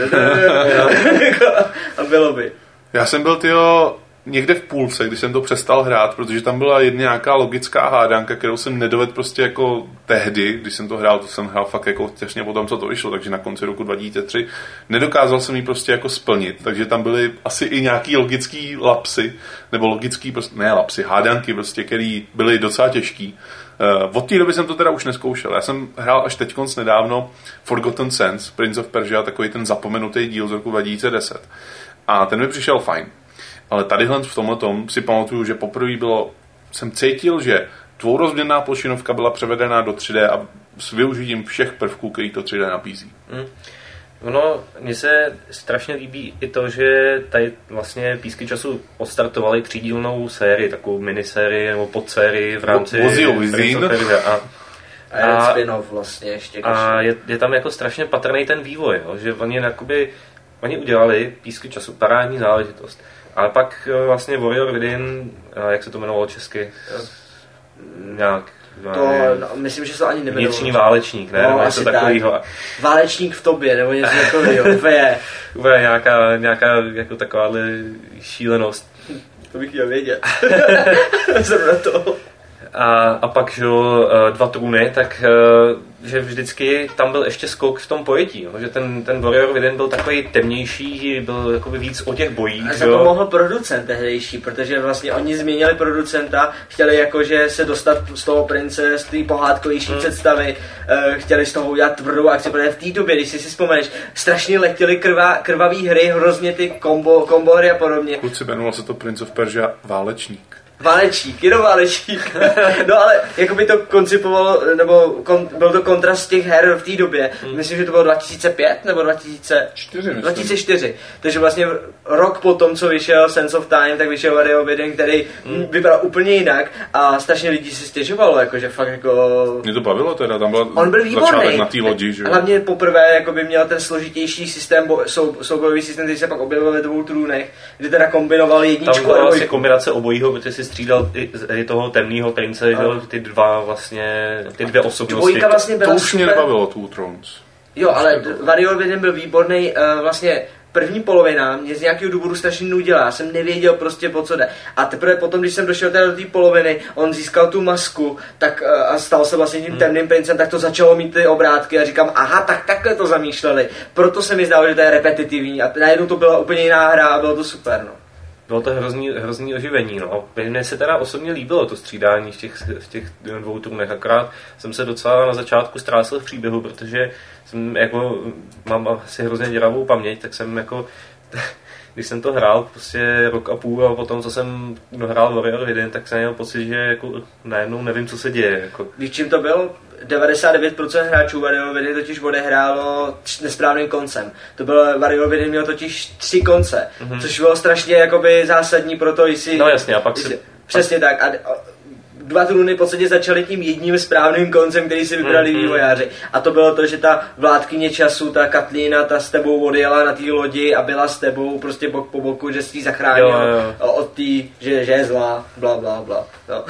a bylo by. Já jsem byl tyjo někde v půlce, když jsem to přestal hrát, protože tam byla jedna nějaká logická hádanka, kterou jsem nedovedl prostě jako tehdy, když jsem to hrál, to jsem hrál fakt jako těsně po tom, co to vyšlo, takže na konci roku dva tisíce tři nedokázal jsem ji prostě jako splnit, takže tam byly asi i nějaký logický lapsy, nebo logický, prostě, ne lapsy, hádanky prostě, které byly docela těžký. Uh, od té doby jsem to teda už neskoušel. Já jsem hrál až teďkonc nedávno Forgotten Sands, Prince of Persia, takový ten zapomenutý díl z roku dva tisíce deset. A ten mi přišel fajn. Ale tadyhle v tomhle tom si pamatuju, že poprvé bylo, jsem cítil, že dvourozměrná plošinovka byla převedená do tři dé a s využitím všech prvků, který to tři dé nabízí. Mm. Ono, mně se strašně líbí i to, že tady vlastně Písky času odstartovali třídílnou sérii, takovou minisérii nebo podsérii v rámci Prince of Persia. A, a, a spin-off vlastně ještě. A je, je tam jako strašně patrný ten vývoj, jo, že oni jakoby, oni udělali Písky času, parádní záležitost. Ale pak vlastně Warrior Within, jak se to jmenovalo česky? Nějak... To, no, myslím, že se ani nemenovalo. Vnitřní válečník, ne? No, nebo asi něco takového. Tak. Válečník v tobě, nebo něco takového. Úplně. Úplně nějaká, nějaká jako takováhle šílenost. To bych chtěl vědět. Jsem na to. A, a pak, že Dva trůny, tak že vždycky tam byl ještě skok v tom pojetí, jo? Že ten, ten Warrior Within byl takový temnější, byl jakoby víc o těch bojích. A za to mohl producent tehdejší, protože vlastně oni změnili producenta, chtěli jakože se dostat z toho prince, z té pohádkovější hmm. představy, chtěli z toho udělat tvrdou akci, protože v té době, když si si vzpomeneš, strašně letěly krva, krvavý hry, hrozně ty kombo, kombo hry a podobně. Kluci, jmenoval se to Prince of Persia Válečník. Válečník, jenom válečník. No ale jako by to koncipovalo, nebo kon, byl to kontrast těch her v té době. Hmm. Myslím, že to bylo dva tisíce pět nebo dva tisíce čtyři. dva tisíce čtyři. Takže vlastně rok po tom, co vyšel Sense of Time, tak vyšel Warrior Within, který hmm. vypadal úplně jinak a strašně lidí si stěžovalo, jakože fakt jako... Mě to bavilo teda, tam byl, on byl výborný. Na té lodi, že jo? Hlavně poprvé jako by měl ten složitější systém, bo, sou, soubojový systém, který se pak objevil ve dvou trůnech, kde teda kombinoval jedničku tam byla vlastně kombinace obojího, protože si střídal i, i toho temného prince, že ty dva vlastně, ty dvě osobnosti. Vlastně to už mě nebavilo, Two Thrones. Jo, ale Warrior Within byl výborný, uh, vlastně první polovina mě z nějakého důvodu strašně nudila, já jsem nevěděl prostě po co jde. A teprve potom, když jsem došel teda do té poloviny, on získal tu masku tak, uh, a stal se vlastně tím hmm. temným princem, tak to začalo mít ty obrátky a říkám, aha, tak takhle to zamýšleli. Proto se mi zdálo, že to je repetitivní a najednou to byla úplně jiná hra a bylo to super, no. Bylo to hrozný, hrozný oživení, no. Mně se teda osobně líbilo to střídání v těch, v těch dvou trůnech, akorát jsem se docela na začátku ztrácel v příběhu, protože jsem jako, mám asi hrozně děravou paměť, tak jsem jako, když jsem to hrál prostě rok a půl a potom, co jsem dohrál Warrior Within, tak jsem měl pocit, že jako najednou nevím, co se děje. Jako. Víš, čím to bylo? devadesát devět procent hráčů Warrior Within totiž odehrálo nesprávným koncem. To bylo, Warrior Within měl totiž tři konce, mm-hmm. což bylo strašně jakoby zásadní pro to, jestli... No jasně, a pak si... Přesně tak. A, a dva trůny v podstatě začaly tím jedním správným koncem, který si vybrali mm-hmm. vývojáři. A to bylo to, že ta vládkyně času, ta Katlína, ta s tebou odjela na té lodi a byla s tebou prostě bok po boku, že jsi ji zachránil jo, jo. od té, že, že je zlá, bla bla bla. No.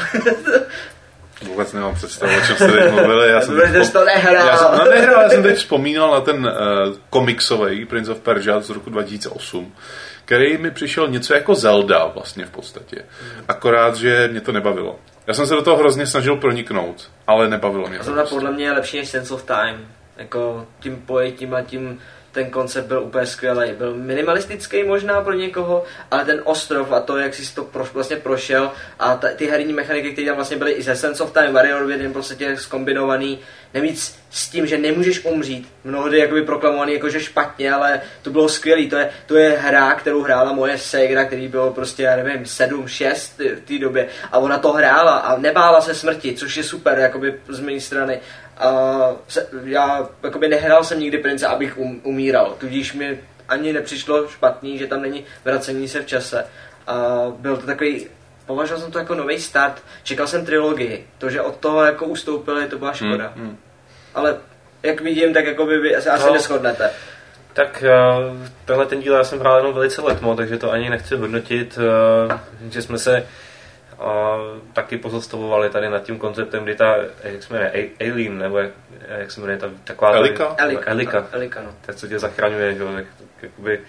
Vůbec nemám představu, o čem jste teď mluvili. Já jsem teď vzpom... to nehrál. Já jsem, no, nehrál, já jsem teď vzpomínal na ten uh, komiksový Prince of Persia z roku dva tisíce osm, který mi přišel něco jako Zelda vlastně v podstatě. Akorát, že mě to nebavilo. Já jsem se do toho hrozně snažil proniknout, ale nebavilo mě to. Zrovna podle mě je lepší než Sense of Time. Jako tím pojetím a tím ten koncept byl úplně skvělý. Byl minimalistický možná pro někoho, ale ten ostrov a to, jak jsi to pro, vlastně prošel a ta, ty herní mechaniky, které tam vlastně byly i ze Sense of Time, Warrior v jednom prostě zkombinovaný, nevíc s tím, že nemůžeš umřít. Mnohdy jakoby proklamovaný jakože špatně, ale to bylo skvělý. To je, to je hra, kterou hrála moje ségra, který bylo prostě, já nevím, sedm, šest v té době a ona to hrála a nebála se smrti, což je super, jakoby z mé strany. A se, já jakoby nehrál jsem nikdy Prince, abych um, umíral, tudíž mi ani nepřišlo špatný, že tam není vracení se v čase. A byl to takový, považoval jsem to jako nový start, čekal jsem trilogii, to, že od toho jako ustoupili, to byla škoda. Hmm, hmm. Ale jak vidím, tak jako by se asi no, neshodnete. Tak uh, tenhle ten díl já jsem hrál jenom velice letmo, takže to ani nechci hodnotit, uh, že jsme se a taky pozastavovali tady nad tím konceptem, kdy ta, jak se jmenuje, Alien, nebo jak, jak se jmenuje, ta taková... Elika? Elika. Elika. Elika, no. Tak co tě zachraňuje, že jo, tak, jakoby...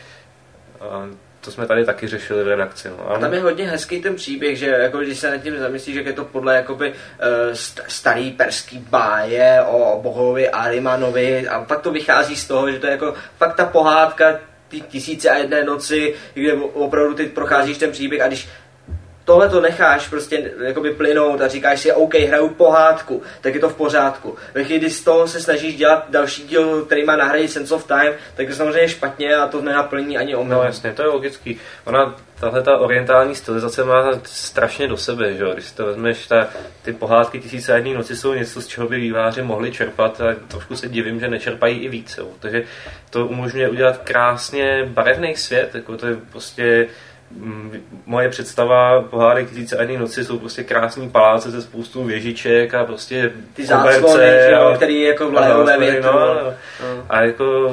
A to jsme tady taky řešili v redakci. No. A tam je hodně hezký ten příběh, že jako, když se nad tím zamyslíš, že je to podle jakoby, uh, starý perský báje o bohovi Arimanovi a pak to vychází z toho, že to je jako fakt ta pohádka ty tisíce a jedné noci, kde opravdu ty procházíš ten příběh a když tohle to necháš prostě jakoby plynout a říkáš si, OK, hraju pohádku, tak je to v pořádku. Ve chvíli, kdy z toho se snažíš dělat další díl, který má nahradit Sense of Time, tak je samozřejmě špatně a to nenaplní ani omyl. No jasně, to je logický. Ona, tahle ta orientální stylizace má strašně do sebe, že jo? Když si to vezmeš, ta, ty pohádky Tisíce a jedné noci jsou něco, z čeho by výváři mohli čerpat a trošku se divím, že nečerpají i víc. Jo? Takže to umožňuje udělat krásně barevný svět, jako to je prostě... Moje představa pohádek Tisíce a jedné noci jsou prostě krásný paláce se spoustou věžiček a prostě ty záclony, který jako vlajou ve větru. No, no. No. A jako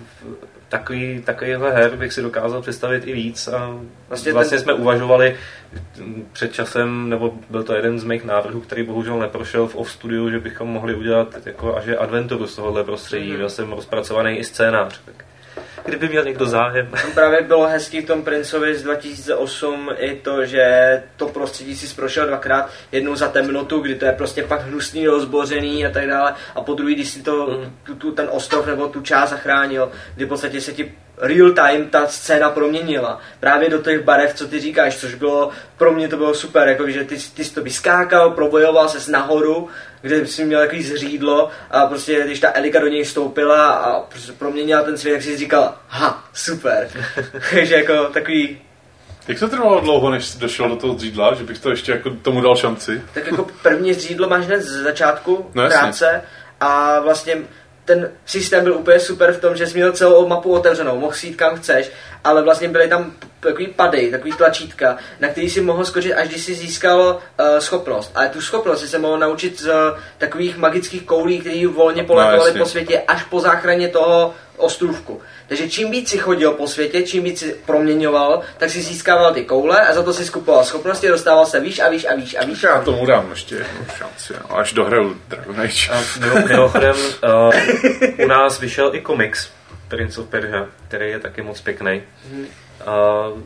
takový, takovýhle her bych si dokázal představit i víc a vlastně, vlastně ten... jsme uvažovali před časem, nebo byl to jeden z mých návrhů, který bohužel neprošel v Off Studiu, že bychom mohli udělat jako až adventuru z tohohle prostředí. Měl jsem rozpracovaný i scénář. Tak. Kdyby měl někdo zájem. Tam právě bylo hezký v tom Princovi z dva tisíce osm i to, že to prostředí si prošel dvakrát, jednou za temnotu, kdy to je prostě pak hnusný, rozbořený a tak dále, a po druhý, když si to, mm. tu, tu, ten ostrov nebo tu část zachránil, kdy v podstatě se ti real time ta scéna proměnila. Právě do těch barev, co ty říkáš, což bylo, pro mě to bylo super, jako, že ty, ty jsi to vyskákal, probojoval ses nahoru, kde jsi měl takový zřídlo a prostě když ta Elika do něj vstoupila a proměnila ten svět, tak si říkal, ha, super. Takže jako takový... Jak to trvalo dlouho, než jsi došel do toho zřídla, že bych to ještě jako tomu dal šanci? Tak jako první zřídlo máš hned z začátku no, práce a vlastně ten systém byl úplně super v tom, že jsi měl celou mapu otevřenou, mohl jít kam chceš, ale vlastně byly tam takový pady, takový tlačítka, na který si mohl skočit, až když si získal uh, schopnost. Ale tu schopnost si se mohl naučit z uh, takových magických koulí, které volně poletovaly no, po světě až po záchraně toho ostrůvku. Takže čím víc si chodil po světě, čím víc si proměňoval, tak si získával ty koule a za to si skupoval schopnosti, dostával se výš a výš a výš a výš. Já tomu dám ještě jednu šanci, až dohraju Dragon Age. Mimochodem, uh, u nás vyšel i komiks Prince of Persia, který je taky moc pěkný. Hmm. Uh,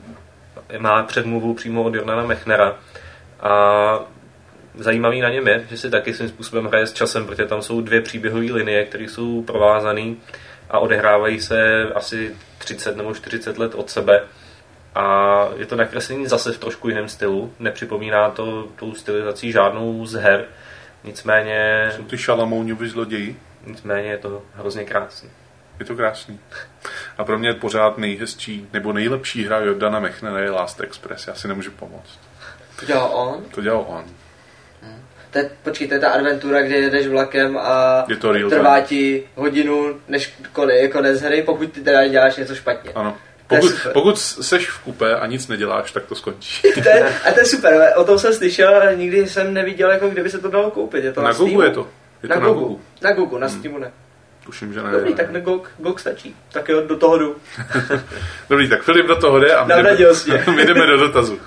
má předmluvu přímo od Jornana Mechnera a zajímavý na něm je, že si taky svým způsobem hraje s časem, protože tam jsou dvě příběhové linie, které jsou provázané a odehrávají se asi třicet nebo čtyřicet let od sebe. A je to nakreslení zase v trošku jiném stylu. Nepřipomíná to tou stylizací žádnou z her. Nicméně... Jsou ty Šalamounovi zloději? Nicméně je to hrozně krásný. Je to krásný. A pro mě pořád nejhezčí, nebo nejlepší hra Jordana Mechnera je Last Express. Já si nemůžu pomoct. To dělal on? To dělal on. Hmm. To je, počkej, to je ta adventura, kde jedeš vlakem a je to trvá ti hodinu, než konec, konec hry, pokud ty teda děláš něco špatně. Ano. Pokud, pokud seš v kupé a nic neděláš, tak to skončí. to je, a to je super, o tom jsem slyšel, ale nikdy jsem neviděl, jako kde by se to dalo koupit. Je to na, na Gogu je to. Je na, to Gogu. na Gogu. Na Gogu, na hmm. Steamu ne. Tuším, že ne. Dobrý, ne. tak na Gog, Gog stačí. Tak jo, do toho jdu. Dobrý, tak Filip do toho jde a my jdeme, my jdeme do dotazu.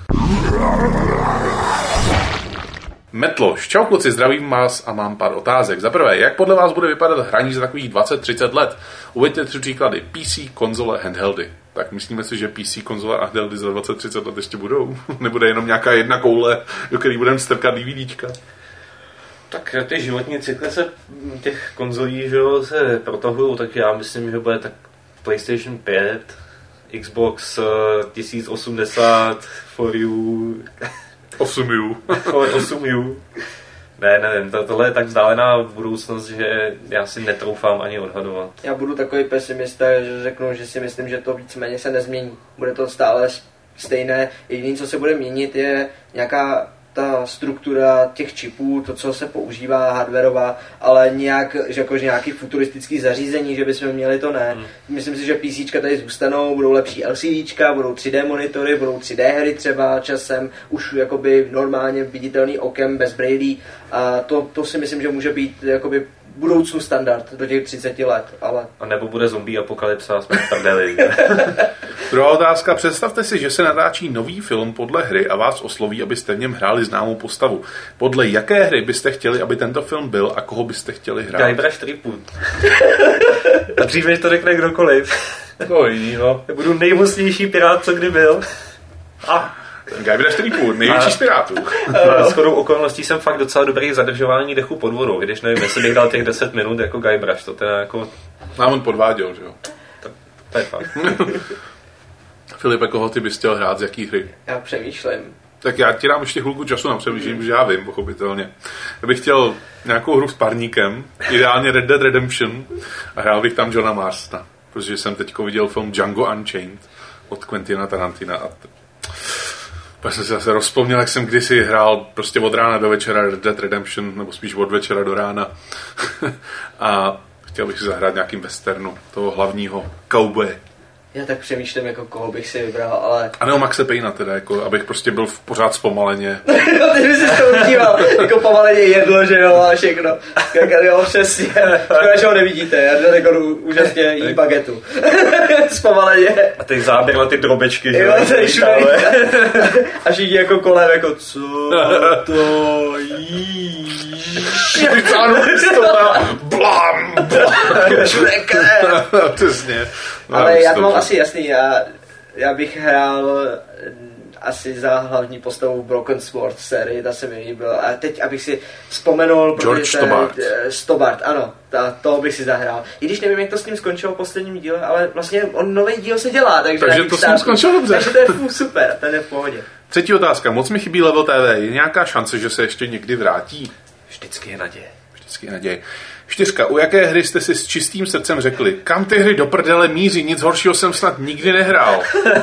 Metloš, čau kluci, zdravím vás a mám pár otázek. Za prvé, jak podle vás bude vypadat hraní za takových dvacet třicet let? Uveďte tři příklady. P C, konzole, handheldy. Tak myslíme si, že P C, konzole a handheldy za dvacet třicet let ještě budou? Nebude jenom nějaká jedna koule, do který budeme strkat DVDčka? Tak ty životní cykly se těch konzolí, že jo, se protahují, tak já myslím, že bude tak PlayStation pět, Xbox tisíc osmdesát, for you... osm U. osm U. Ne, nevím, to, tohle je tak vzdálená budoucnost, že já si netroufám ani odhadovat. Já budu takový pesimista, že řeknu, že si myslím, že to víceméně se nezmění. Bude to stále stejné. Jediné, co se bude měnit, je nějaká ta struktura těch čipů, to, co se používá, hardwareová, ale nějak, že jakož nějaký futuristický zařízení, že bychom měli, to ne. Hmm. Myslím si, že PCčka tady zůstanou, budou lepší LCDčka, budou tři dé monitory, budou tři dé hry třeba časem, už jakoby normálně viditelný okem, bez brailí, a to, to si myslím, že může být jakoby budoucnu standard do těch třiceti let, ale... A nebo bude zombie apokalypsa a jsme prdeli. Druhá otázka. Představte si, že se natáčí nový film podle hry a vás osloví, abyste v něm hráli známou postavu. Podle jaké hry byste chtěli, aby tento film byl a koho byste chtěli hrát? Guybrush Threepwood. A dřív, než to řekne kdokoliv. Koho jinýho? Budu nejmocnější pirát, co kdy byl. A... Guybrush Threepwood, největší z pirátů. Shodou okolností jsem fakt docela dobrý v zadržování dechu pod vodou, když nevím, jestli bych dal těch deset minut jako Guybrush, to teda jako... Nám on podváděl, že jo? To, to je fakt. Filipe, koho ty bys chtěl hrát, z jaký hry? Já přemýšlím. Tak já ti dám ještě chvilku času na přemýšlení, protože já vím, pochopitelně. Já bych chtěl nějakou hru s parníkem, ideálně Red Dead Redemption, a hrál bych tam Johna Marstona, protože jsem teďko viděl film Django Unchained od Quentina Tarantina a t... pak jsem si zase rozpomněl, jak jsem kdysi hrál prostě od rána do večera Red Dead Redemption, nebo spíš od večera do rána. A chtěl bych si zahrát nějakým westernu toho hlavního cowboye. Já tak přemýšlím, jako koho bych si vybral, ale... A nebo Maxe Payna teda, jako, abych prostě byl v pořád zpomaleně. No, ty bys si to užíval, jako pomaleně jedlo, že jo, a všechno. Jak, jo, přesně. Škoda, že ho nevidíte, já jde jako úžasně jí bagetu. Zpomaleně. A ty záběr na ty drobečky, že jo, tady všude. A všichni jako kolem, jako co to jíš? Blam, blam. Přesně. Ale já to mám asi jasný, já, já bych hrál asi za hlavní postavu Broken Sword sérii, ta se mi líbila. A teď, abych si vzpomenul... George Stobbart. Stobbart, ano, ta, toho bych si zahrál. I když nevím, jak to s ním skončilo v posledním díle, ale vlastně on nový díl se dělá, takže... Takže to s ním skončilo dobře. Takže to je fů, super, ten je v pohodě. Třetí otázka, moc mi chybí Level T V, je nějaká šance, že se ještě někdy vrátí? Vždycky je naděje. Vždycky je naděje. Čtyřka, u jaké hry jste si s čistým srdcem řekli, kam ty hry do prdele míří, nic horšího jsem snad nikdy nehrál.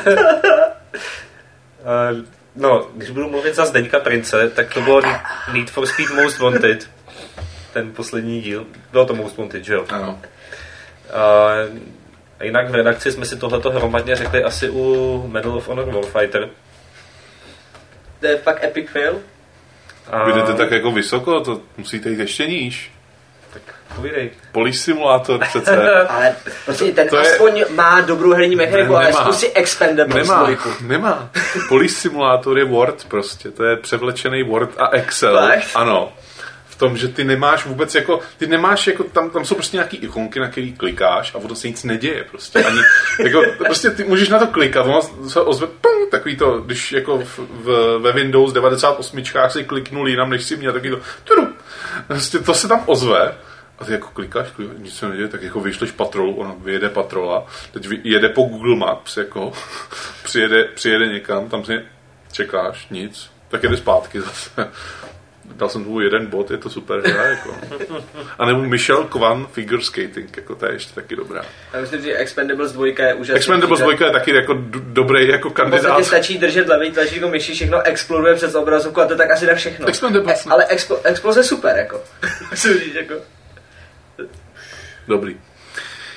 Uh, no, když budu mluvit za Zdeňka Prince, tak to bylo Need for Speed Most Wanted. Ten poslední díl. Bylo to Most Wanted, že jo? Ano. Uh, jinak v redakci jsme si tohleto hromadně řekli asi u Medal of Honor Warfighter. To je fakt epic fail. Uh, Vy jdete tak jako vysoko, to musíte jít ještě níž. Tak povídej. Police Simulator přece. Ale prostě ten to aspoň je... má dobrou herní mechaniku, ale zkusí Expendables. Nemá, nemá. Police Simulator je Word prostě, to je převlečený Word a Excel. Fakt? Ano. V tom, že ty nemáš vůbec jako, ty nemáš jako, tam, tam jsou prostě nějaký ikonky, na který klikáš a ono se nic neděje prostě. Ani, jako, prostě ty můžeš na to klikat, ono se ozve, pum, takový to, když jako v, v, ve Windows devadesát osm si kliknul jinam, než si měl, takový to, tudu, prostě to se tam ozve. A ty jako klikáš, klikáš, nic se neděje, tak jako vyšleš patrolu, ona vyjede patrola, teď jede po Google Maps, jako, přijede, přijede někam, tam si čekáš, nic, tak jede zpátky zase. Dal jsem tu jeden bod, je to super hra, jako. A nebo Michel Kwan Figure Skating, jako to je ještě taky dobrá. Já myslím, že Expendables dva je úžasný. Expendables dva je taky jako d- dobrý jako kandidát. V podstatě stačí držet levý tlačítko myši, všechno exploduje přes obrazovku a to tak asi na všechno. Expendables. E- ale expl- exploze super, jako. jako. Dobrý.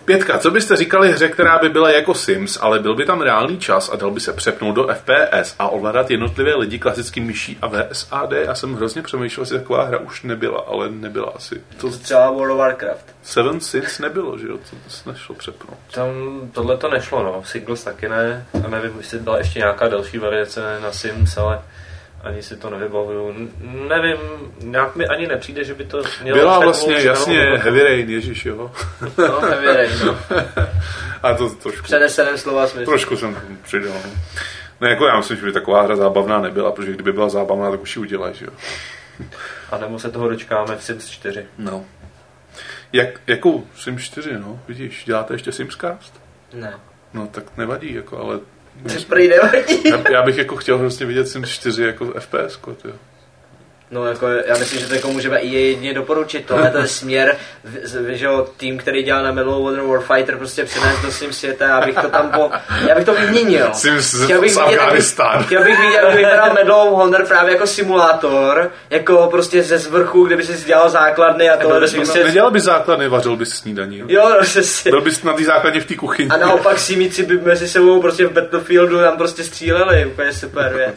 Pětka, co byste říkali hře, která by byla jako Sims, ale byl by tam reálný čas a dal by se přepnout do F P S a ovládat jednotlivé lidi klasickým myší a V S A D? Já jsem hrozně přemýšlel, jestli taková hra už nebyla, ale nebyla asi. To třeba World of Warcraft. Seven Sins nebylo, že jo? To, to se nešlo přepnout. Tam tohle to nešlo, no. Singles taky ne. A nevím, jestli byla ještě nějaká další variace na Sims, ale ani si to nevybavuju. Nevím, nějak mi ani nepřijde, že by to mělo... Byla vlastně, jasně, Heavy Rain, ježiš, jo. No, Heavy Rain, no. A to trošku... Přeneseném slova smysl. Trošku jsem přidal. No jako já myslím, že by taková hra zábavná nebyla, protože kdyby byla zábavná, tak už ji udělají, že jo. A nebo se toho dočkáme v Sims čtyři. No. Jak, jakou Sims čtyři, no, vidíš, děláte ještě Simscast? Ne. No tak nevadí, jako, ale... To prý nevadí. Já, já bych jako chtěl prostě vidět Sims čtyři jako F P S, jo. No jako já myslím, že to jako můžeme i jedině doporučit. Tohle ten směr, že jo, tým, který dělal na Medal of Honor Warfighter, prostě přinést do Sims světa, abych to tam po... Já bych to vyměnil. Sims z Afghánistán. Chtěl bych vidět, aby vypadal Medal of Honor právě jako simulátor, jako prostě ze zvrchu, kde by si dělal základny a tohle. Prostě... Nedělal bys základny, vařil bys snídaní. Jo, jo no, přesně. Byl bys na té základně v té kuchyni. A naopak símíci by mezi sebou prostě v Battlefieldu tam prostě stříleli, úplně super věc.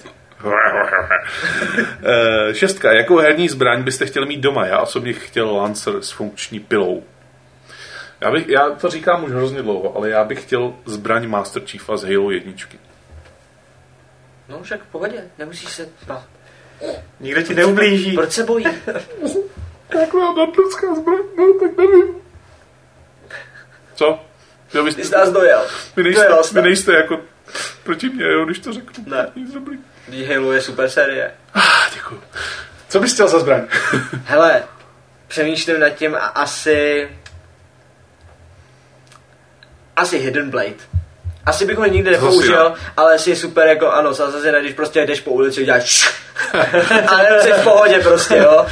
Šestka. Jakou herní zbraň byste chtěli mít doma? Já osobně chtěl Lancer s funkční pilou. Já, bych, já to říkám už hrozně dlouho, ale já bych chtěl zbraň Master Chiefa z Halo jedničky. No však v pohodě, nemusíš se bát. Nikdo ti neublíží. Proč se bojí? Taková nadlidská zbraň, no tak nevím. Co? Jo, vy jsi nás dojel. Vy nejste, vy nejste jako proti mě, jo, když to řeknu. Ne. Nic dobrý. Halo je super série. Ah, děkuju. Co bys chtěl za zbraň? Hele, přemýšlím nad tím a asi... Asi Hidden Blade. Asi bych ho nikdy nepoužil, ale asi je super jako, ano, zase když prostě jdeš po ulici a děláš ale jsi v pohodě prostě, jo.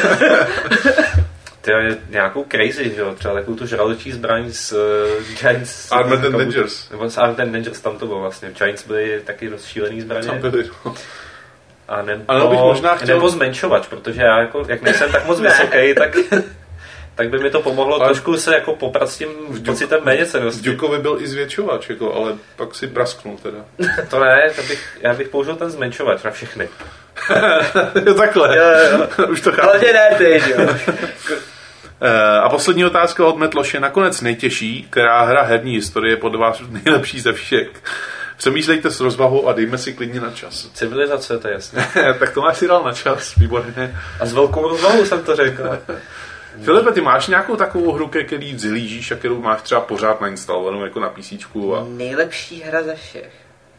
Ty je nějakou crazy, že jo, třeba takovou tu žraločí zbraň z uh, Giants. Armored and Dangerous. Nebo z Armored and Dangerous, tam to bylo vlastně. Giants byly taky rozšílený zbraně. Tam byly, no. A nebo, ano, bych možná chtěl... nebo zmenšovač, protože já jako, jak nejsem tak moc vysoký, tak, tak by mi to pomohlo ale... trošku se jako poprat s tím pocitem méněcennosti. V Dukovi byl i zvětšovač, jako, ale pak si prasknul teda. To ne, to bych, já bych použil ten zmenšovač na všechny. Jo, takhle. Jo, jo. Už to chápu. Ale ne ty, jo. A poslední otázka od Metloše. Nakonec nejtěžší, která hra herní historie je podle vás nejlepší ze všech. Přemýšlejte s rozvahou a dejme si klidně na čas. Civilizace, to je jasné. Tak to máš si dal na čas, výborně. A s velkou rozvahou jsem to řekl. Filipe, ty máš nějakou takovou hru, ke který vzhlížíš a kterou máš třeba pořád nainstalovanou jako na PCčku? A... Nejlepší hra ze všech.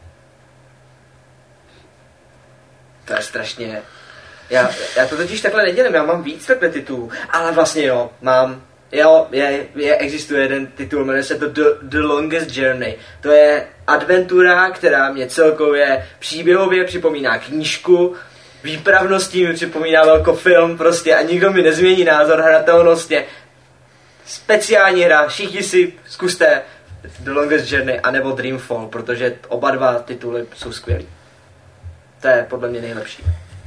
To je strašně... Já, já to totiž takhle nedělím, já mám víc takhle titulů, ale vlastně jo, mám, jo, je, je, existuje jeden titul, jmenuje se to The, The Longest Journey. To je adventura, která mě celkově příběhově připomíná knížku, výpravností mi připomíná velkofilm prostě a nikdo mi nezmění názor hratelnostně. Speciální hra, všichni si zkuste The Longest Journey anebo Dreamfall, protože oba dva tituly jsou skvělý. To je podle mě nejlepší.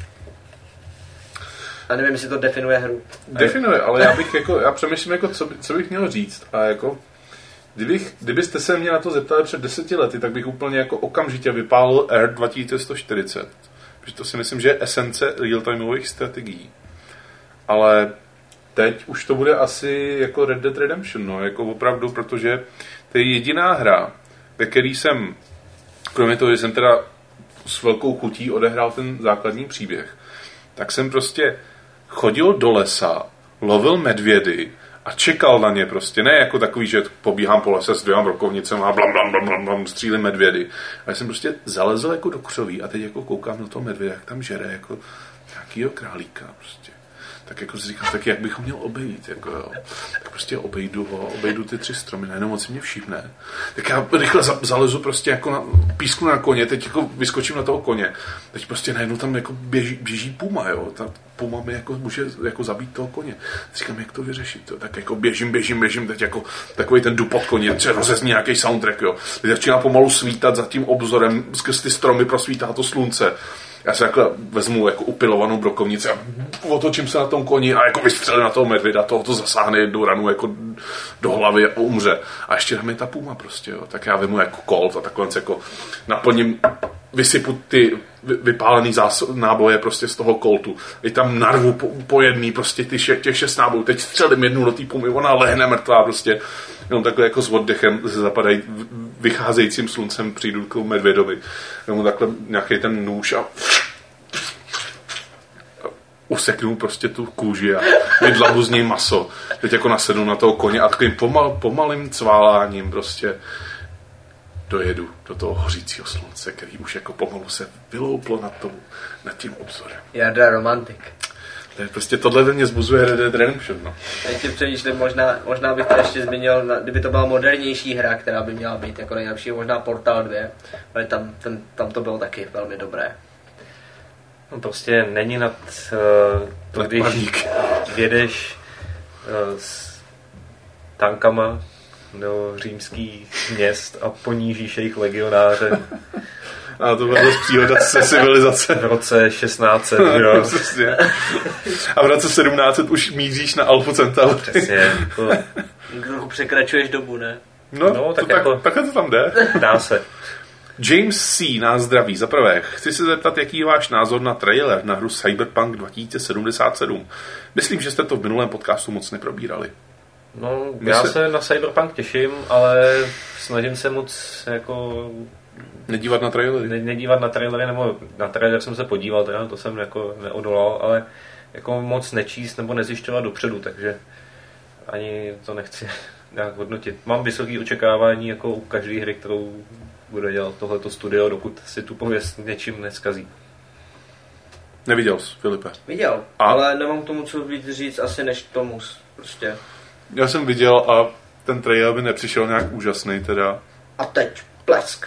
A nevím, jestli to definuje hru. Definuje, ale já bych jako, já přemýšlím jako, co, by, co bych měl říct. A jako, kdybych, kdybyste se mě na to zeptali před deseti lety, tak bych úplně jako okamžitě vypálil R dva tisíce sto čtyřicet. Protože to si myslím, že je esence real-timeových strategií. Ale teď už to bude asi jako Red Dead Redemption, no, jako opravdu, protože to je jediná hra, ve který jsem, kromě toho, že jsem teda s velkou chutí odehrál ten základní příběh, tak jsem prostě chodil do lesa, lovil medvědy a čekal na ně prostě. Ne jako takový, že pobíhám po lese s dvěma brokovnicem a blam, blam, blam, blam, blam, střílím medvědy. A já jsem prostě zalezl jako do křoví a teď jako koukám na toho medvěda, jak tam žere jako nějakýho králíka prostě. Tak jako si říkám, tak jak bych ho měl obejít, jako jo. Tak prostě obejdu ho, obejdu ty tři stromy, najednou moc si mě všimne. Tak já rychle zalezu prostě jako na písku na koně, teď jako vyskočím na toho koně. Teď prostě najednou tam jako běží, běží puma, jo. Ta puma mi jako může jako zabít toho koně. Říkám, jak to vyřešit, jo. Tak jako běžím, běžím, běžím, teď jako takový ten dupot koně, třeba rozezní nějaký soundtrack, jo. Teď začíná pomalu svítat za tím obzorem, skrz ty stromy prosvítá to slunce. Já si takhle vezmu jako upilovanou brokovnici a otočím se na tom koni a jako vystřelím na toho medvěda, toho to zasáhne jednu ranu jako do hlavy a umře. A ještě tam je ta puma prostě, jo. Tak já vemu jako kolt a takhle jako naplním, vysypu ty vypálený záso- náboje prostě z toho koltu. I tam narvu po, po jedný prostě ty še- těch šest nábojů. Teď střelím jednu do té pumy, ona lehne mrtvá prostě. Jenom takhle jako s oddechem zapadají vycházejícím sluncem přijdu k medvědovi. Jenom takhle nějaký ten nůž a useknu prostě tu kůži a vydlavu z něj maso. Teď jako nasednu na toho koně a takovým pomal, pomalým cváláním prostě dojedu do toho hořícího slunce, který už jako pomalu se vylouplo nad, tou, nad tím obzorem. Jarda romantik. To je prostě tohle ve mně zbuzuje Red Dead Redemption, no. Teď si přemýšlím, možná, možná bych to ještě zmínil, kdyby to byla modernější hra, která by měla být jako nejlepší, možná Portal dva, ale tam, ten, tam to bylo taky velmi dobré. No prostě není nad uh, to, když jedeš uh, s tankama do římských měst a ponížíš jejich legionáře. A to bylo příhoda se civilizace. V roce šestnáct set, jo. A v roce sedmnáct set už míříš na Alpha Centauri. Přesně. To... Trochu překračuješ dobu, ne? No, no tak, to jako... tak, takhle to tam jde. Dá se. James C. nás zdraví. Za prvé, chci se zeptat, jaký je váš názor na trailer na hru Cyberpunk dva tisíce sedmdesát sedm. Myslím, že jste to v minulém podcastu moc neprobírali. No, já se... se na Cyberpunk těším, ale snažím se moc jako... Nedívat na trailery. Ne, nedívat na trailery, nebo na trailer jsem se podíval, teda to jsem jako neodolal, ale jako moc nečíst nebo nezjišťovat dopředu, takže ani to nechci nějak hodnotit. Mám vysoké očekávání jako u každé hry, kterou bude dělat tohleto studio, dokud si tu pověst něčím neskazí. Neviděl jsi, Filipe? Viděl, a? ale nemám k tomu co víc říct asi než k tomu prostě. Já jsem viděl a ten trailer by nepřišel nějak úžasný teda. A teď plesk.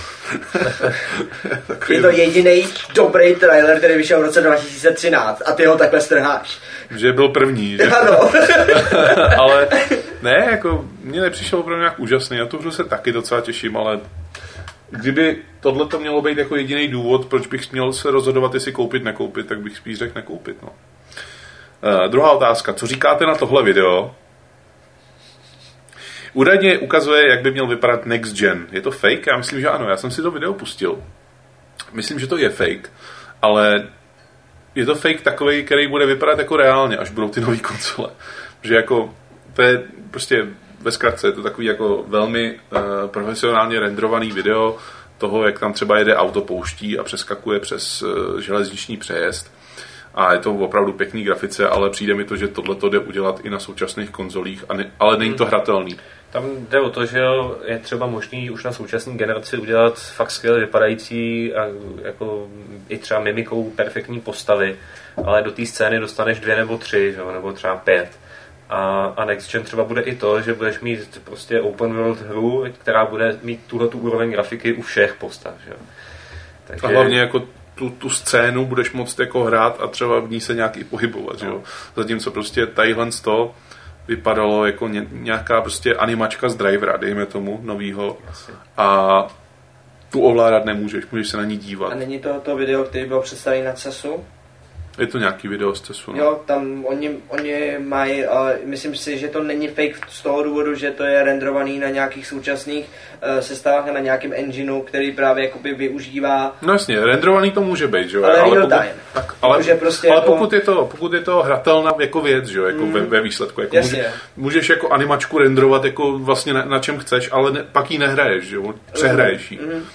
Je to jediný dobrý trailer, který vyšel v roce dva tisíce třináct a ty ho takhle strháš. Že byl první, že? Ano. Ale ne, jako mně nepřišel opravdu nějak úžasný, na tu hru se taky docela těším, ale kdyby tohle to mělo být jako jediný důvod, proč bych měl se rozhodovat, jestli koupit, nekoupit, tak bych spíš řekl nekoupit, no. Uh, druhá otázka, co říkáte na tohle video? Údajně ukazuje, jak by měl vypadat Next Gen. Je to fake? Já myslím, že ano. Já jsem si to video pustil. Myslím, že to je fake, ale je to fake takový, který bude vypadat jako reálně, až budou ty nový konzole. Že jako, to je prostě ve zkratce, je to takový jako velmi uh, profesionálně renderovaný video toho, jak tam třeba jede auto pouští a přeskakuje přes uh, železniční přejezd. A je to opravdu pěkný grafice, ale přijde mi to, že tohle jde udělat i na současných konzolích, a ne, ale není to hratelný. Tam jde o to, že je třeba možný už na současné generaci udělat fakt skvěle vypadající a jako i třeba mimikou perfektní postavy, ale do té scény dostaneš dvě nebo tři, že? Nebo třeba pět. A, a Next Gen třeba bude i to, že budeš mít prostě open world hru, která bude mít tuhletu úroveň grafiky u všech postav. Že? Takže... A hlavně jako tu, tu scénu budeš moct jako hrát a třeba v ní se nějak i pohybovat. No. Že? Zatímco prostě tadyhle to vypadalo jako ně, nějaká prostě animačka z drivera, dejme tomu, novýho. A tu ovládat nemůžeš, můžeš se na ní dívat. A není to to video, který byl představený na cesu? Je to nějaký video z cesu, no. Jo, tam oni, oni mají, ale myslím si, že to není fake z toho důvodu, že to je renderovaný na nějakých současných uh, sestavách a na nějakém engineu, který právě jakoby využívá. No jasně, renderovaný to může být, že jo. Ale, ale real pokud, time. Tak, ale, prostě ale jako... pokud je to, pokud je to hratelná jako věc, že jo, jako mm. ve, ve výsledku. Jako může, můžeš jako animačku renderovat jako vlastně na, na čem chceš, ale ne, pak ji nehraješ, že jo, přehraješ ji. Mm. Uh,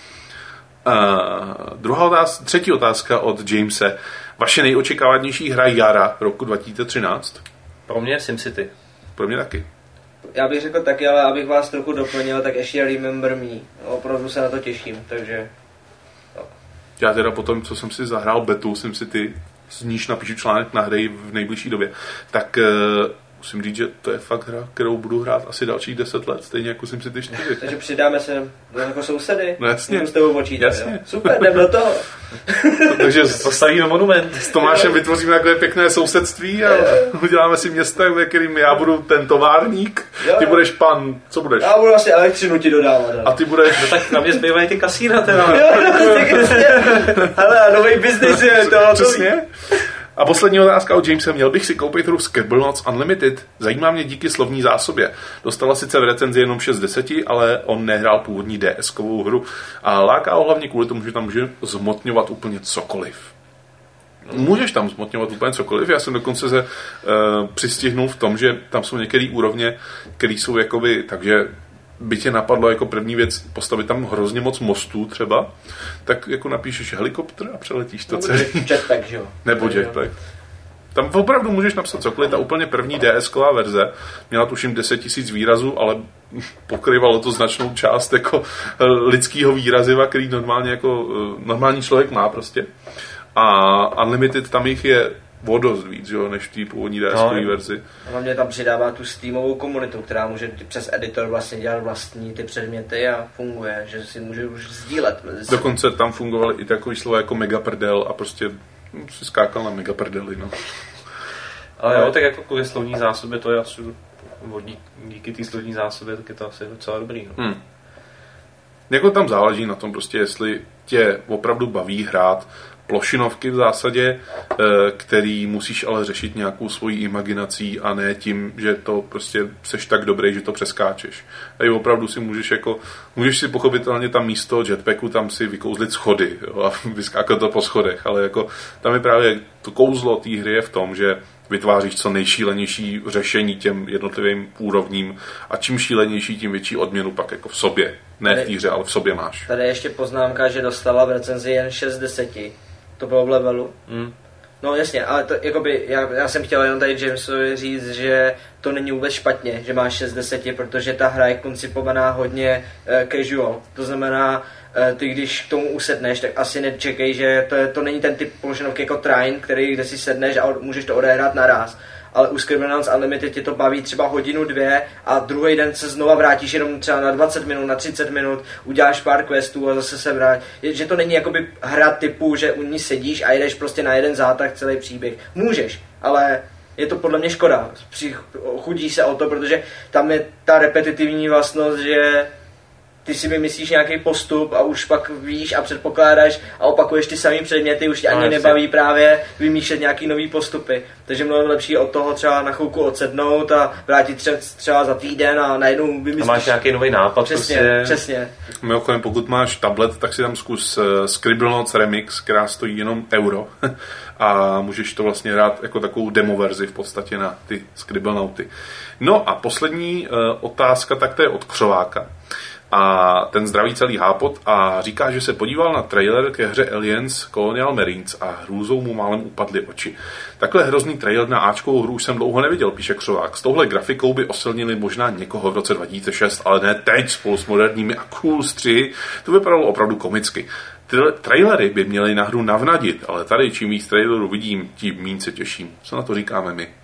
druhá otázka, třetí otázka od Jamese. Vaše nejočekávanější hra jara roku dva tisíce třináct? Pro mě SimCity. Pro mě taky. Já bych řekl taky, ale abych vás trochu doplnil, tak ještě Remember Me. Opravdu se na to těším, takže... No. Já teda potom, co jsem si zahrál betu SimCity, z níž napíšu článek na hry v nejbližší době, tak uh, musím říct, že to je fakt hra, kterou budu hrát asi dalších deset let, stejně jako jsem si ty čtyři. Takže přidáme se jako sousedy. No jasně. Můžu s tebou počítat, Jasně. jo? Super, jdem do toho. Takže Postavíme monument. s Tomášem vytvoříme takové pěkné sousedství a uděláme si město, ve kterým já budu ten továrník, Jo, ty jo. budeš pan, co budeš? Já budu vlastně elektřinu ti dodávat. ale. A ty budeš... No tak na mě zbývají ty kasína teda. Jo, no, prostě, prostě. Hele, a nový biznis je to. Přesně. A poslední otázka od Jamesa. Měl bych si koupit hru Scribblenauts Unlimited? Zajímá mě díky slovní zásobě. Dostala sice v recenzi jenom šest z deseti, ale on nehrál původní DSkovou hru. A láká ho hlavně kvůli tomu, že tam může zmotňovat úplně cokoliv. Můžeš tam zmotňovat úplně cokoliv. Já jsem dokonce se uh, přistihnul v tom, že tam jsou některé úrovně, které jsou jakoby, takže by tě napadlo jako první věc postavit tam hrozně moc mostů třeba, tak jako napíšeš helikopter a přeletíš to celý. Jetpack, že jo? Nebo jetpack. Tam opravdu můžeš napsat cokoliv. Ta úplně první DSková verze měla tuším deset tisíc výrazů, ale pokrývalo to značnou část jako lidského výraziva, který normálně jako normální člověk má prostě. A Unlimited tam jich je o dost víc, jo, než v té původní DSkové no, verzi. A hlavně tam přidává tu Steamovou komunitu, která může přes editor vlastně dělat vlastní ty předměty a funguje, že si může už sdílet. Dokonce tam fungovaly i takový slova jako megaprdel a prostě si skákal na megaprdely, no. Ale jo, tak jako kvůli slovní zásobě to je asi, díky té slovní zásobě, tak je to asi docela dobrý, no. Hmm. Jako tam záleží na tom prostě, jestli tě opravdu baví hrát plošinovky v zásadě, který musíš ale řešit nějakou svojí imaginací a ne tím, že to prostě seš tak dobrý, že to přeskáčeš. Tady opravdu si můžeš jako, můžeš si pochopitelně tam místo jetpacku tam si vykouzlit schody, jo, a vyskákat to po schodech, ale jako tam je právě to kouzlo té hry je v tom, že vytváříš co nejšílenější řešení těm jednotlivým úrovním a čím šílenější, tím větší odměnu pak jako v sobě. Ne v té hře, ale v sobě máš. Tady ještě poznámka, že dostala v recenzi jen šest z deseti. To bylo v levelu. Mm. No jasně, ale to, jakoby, já, já jsem chtěl jenom tady Jamesovi říct, že to není vůbec špatně, že má šest z deseti, protože ta hra je koncipovaná hodně uh, casual. To znamená, uh, ty když k tomu usedneš, tak asi nečekej, že to, je, to není ten typ položenovky jako Trine, který, kde si sedneš a můžeš to odehrát naraz. Ale u Scribblenauts Unlimited tě to baví třeba hodinu, dvě a druhý den se znova vrátíš jenom třeba na dvacet minut, na třicet minut, uděláš pár questů a zase se vrátíš. Že to není jakoby hra typu, že u ní sedíš a jedeš prostě na jeden zátah celý příběh. Můžeš, ale je to podle mě škoda. Chudí se o to, protože tam je ta repetitivní vlastnost, že ty si vymyslíš nějaký postup a už pak víš a předpokládáš a opakuješ ty samý předměty, už tě ani no, nebaví právě vymýšlet nějaký nový postupy. Takže mnohem lepší od toho třeba na chvilku odsednout a vrátit třeba, třeba za týden a najednou vymyslíš. A máš nějaký nový nápad. Přesně, prostě. přesně. Mimochodem, pokud máš tablet, tak si tam zkus Scribblenauts Remix, která stojí jenom euro. A můžeš to vlastně hrát jako takovou demo verzi v podstatě na ty Scribblenauty. No a poslední uh, otázka, tak to je od Křováka. A ten zdraví celý hápot a říká, že se podíval na trailer ke hře Aliens Colonial Marines a hrůzou mu málem upadly oči. Takhle hrozný trailer na áčkovou hru už jsem dlouho neviděl, píše Křovák. S touhle grafikou by osilnili možná někoho v roce dva tisíce šest, ale ne teď spolu s moderními a cool střihy. To vypadalo opravdu komicky. Ty trailery by měly na hru navnadit, ale tady čím víc trailerů vidím, tím míň se těším. Co na to říkáme my?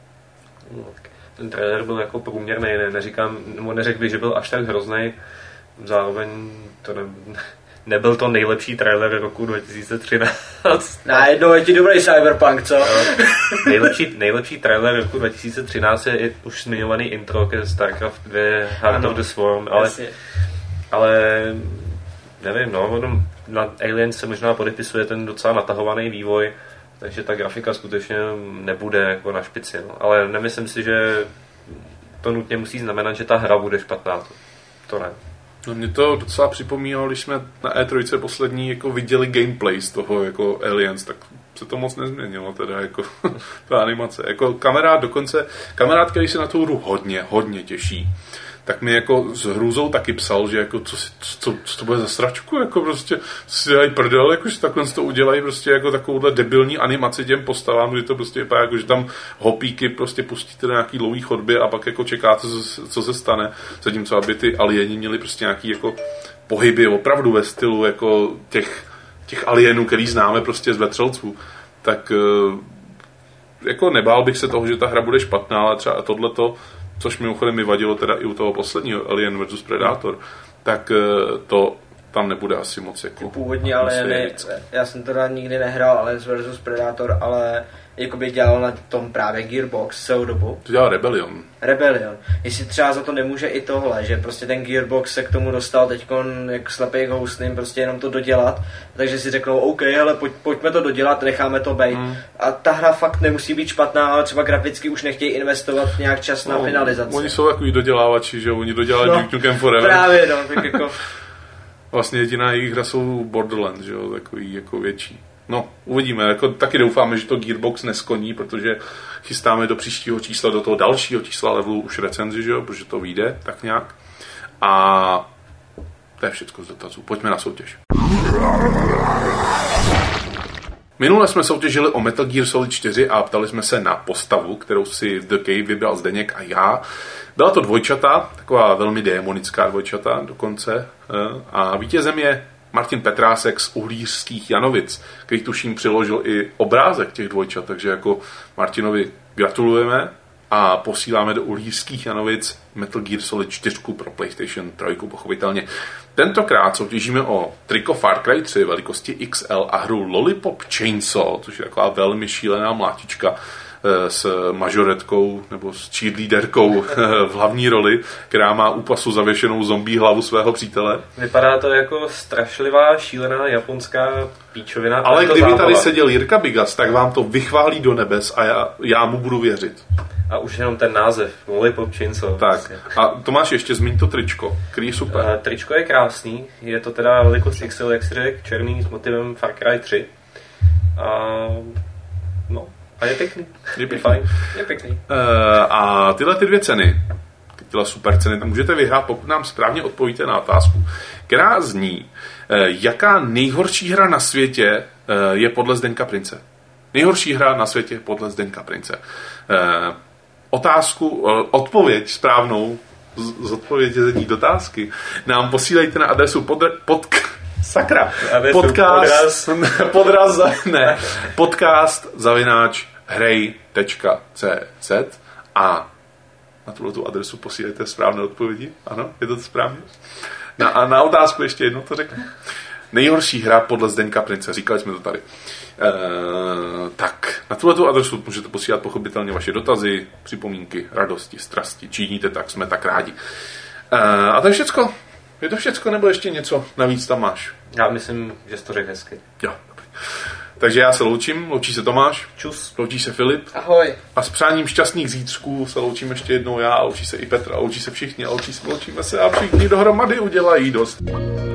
Ten trailer byl jako průměrný, ne, neříkám, nebo neřekl bych, že byl až tak hrozný. Zároveň to ne, nebyl to nejlepší trailer roku dva tisíce třináct. Najednou je ti dobrý Cyberpunk, co? No, nejlepší, nejlepší trailer roku dva tisíce třináct je už zmiňovaný intro ke StarCraft dva Heart ano, of the Swarm, ale, ale nevím, no, na Aliens se možná podepisuje ten docela natahovaný vývoj, takže ta grafika skutečně nebude jako na špici, no. Ale nemyslím si, že to nutně musí znamenat, že ta hra bude špatná, to, to ne. No mě to docela připomínalo, když jsme na E tři poslední jako viděli gameplay z toho jako Aliens, tak se to moc nezměnilo teda jako ta animace. Jako kamarád dokonce, kamarád, který se na tu hru hodně, hodně těší, tak mi jako s hrůzou taky psal, že jako co, co, co to bude za sračku, jako prostě si dají prdel, jako že takhle to udělají prostě jako takovouhle debilní animaci těm postavám, kdy to prostě vypadá jako, že tam hopíky prostě pustíte do nějaký dlouhý chodby a pak jako čekáte, co, co se stane, zatímco aby ty alieni měli prostě nějaký jako pohyby opravdu ve stylu jako těch, těch alienů, který známe prostě z Vetřelců, tak jako nebál bych se toho, že ta hra bude špatná, ale třeba tohleto, což mimochodem mi vadilo teda i u toho posledního Alien versus Predator, tak to tam nebude asi moc jako... Původní Alieny, já jsem teda nikdy nehrál Alien versus Predator, ale jakoby dělal na tom právě Gearbox celou dobu. To dělal Rebellion. Rebellion. Jestli třeba za to nemůže i tohle, že prostě ten Gearbox se k tomu dostal teďkon jak slepej k housným, prostě jenom to dodělat, takže si řeknou, OK, hele, pojď, pojďme to dodělat, necháme to bejt. Mm. A ta hra fakt nemusí být špatná, ale třeba graficky už nechtějí investovat nějak čas no, na finalizaci. Oni jsou takový dodělávači, že oni dodělali no, Duke Nukem Forever. Právě, no, tak jako... Vlastně jediná jejich hra jsou Borderlands, že jo, takový jako větší. No, uvidíme, jako taky doufáme, že to Gearbox neskoní, protože chystáme do příštího čísla, do toho dalšího čísla levelu už recenzi, že jo, protože to vyjde tak nějak. A to je všechno z dotazů. Pojďme na soutěž. Minule jsme soutěžili o Metal Gear Solid čtyři a ptali jsme se na postavu, kterou si v The Cave vybral Zdeněk a já. Byla to dvojčata, taková velmi démonická dvojčata dokonce. A vítězem je Martin Petrásek z Uhlířských Janovic, který tuším přiložil i obrázek těch dvojčat, takže jako Martinovi gratulujeme a posíláme do Uhlířských Janovic Metal Gear Solid čtyři pro PlayStation tři, pochopitelně. Tentokrát soutěžíme o triko Far Cry tři velikosti X L a hru Lollipop Chainsaw, což je taková velmi šílená mlátička s majoretkou nebo s cheerleaderkou v hlavní roli, která má u pasu zavěšenou zombie hlavu svého přítele. Vypadá to jako strašlivá, šílená japonská píčovina. Ale kdyby zábava. Tady seděl Jirka Bigas, tak vám to vychválí do nebes a já, já mu budu věřit. A už jenom ten název, Lollipop Chainsaw. Tak. Vlastně. A Tomáš, ještě zmíň to tričko, který je super. Uh, tričko je krásný, je to teda velikost X L, jak si řekl, černý s motivem Far Cry tři. A no, a je pěkný. Je pěkný. Je fajn. Je pěkný. Uh, a tyhle ty dvě ceny, tyhle super ceny, tam můžete vyhrát, pokud nám správně odpovíte na otázku, která zní, uh, jaká nejhorší hra na světě uh, je podle Zdeňka Prince. Nejhorší hra na světě podle Zdeňka Prince. Uh, otázku, uh, odpověď správnou, z, z odpovědění dotázky, nám posílejte na adresu pod, pod sakra, podcast, podraz, podraz ne, podcast zavináč hrej tečka cé zet a na tuto adresu posílejte správné odpovědi. Ano, je to správně? Na, a na otázku ještě jednou to řeknu. Nejhorší hra podle Zdeňka Prince, říkali jsme to tady. E, tak, na tuto adresu můžete posílat pochopitelně vaše dotazy, připomínky, radosti, strasti. Činíte tak, jsme tak rádi. E, a to je všecko. Je to všecko, nebo ještě něco navíc tam máš? Já myslím, že jsi to řekl hezky. Jo, dobrý. Takže já se loučím, loučí se Tomáš. Čus. Loučí se Filip. Ahoj. A s přáním šťastných zítřků se loučím ještě jednou já, loučí se i Petr, a loučí se všichni, a loučí se, loučíme se a všichni dohromady udělají dost.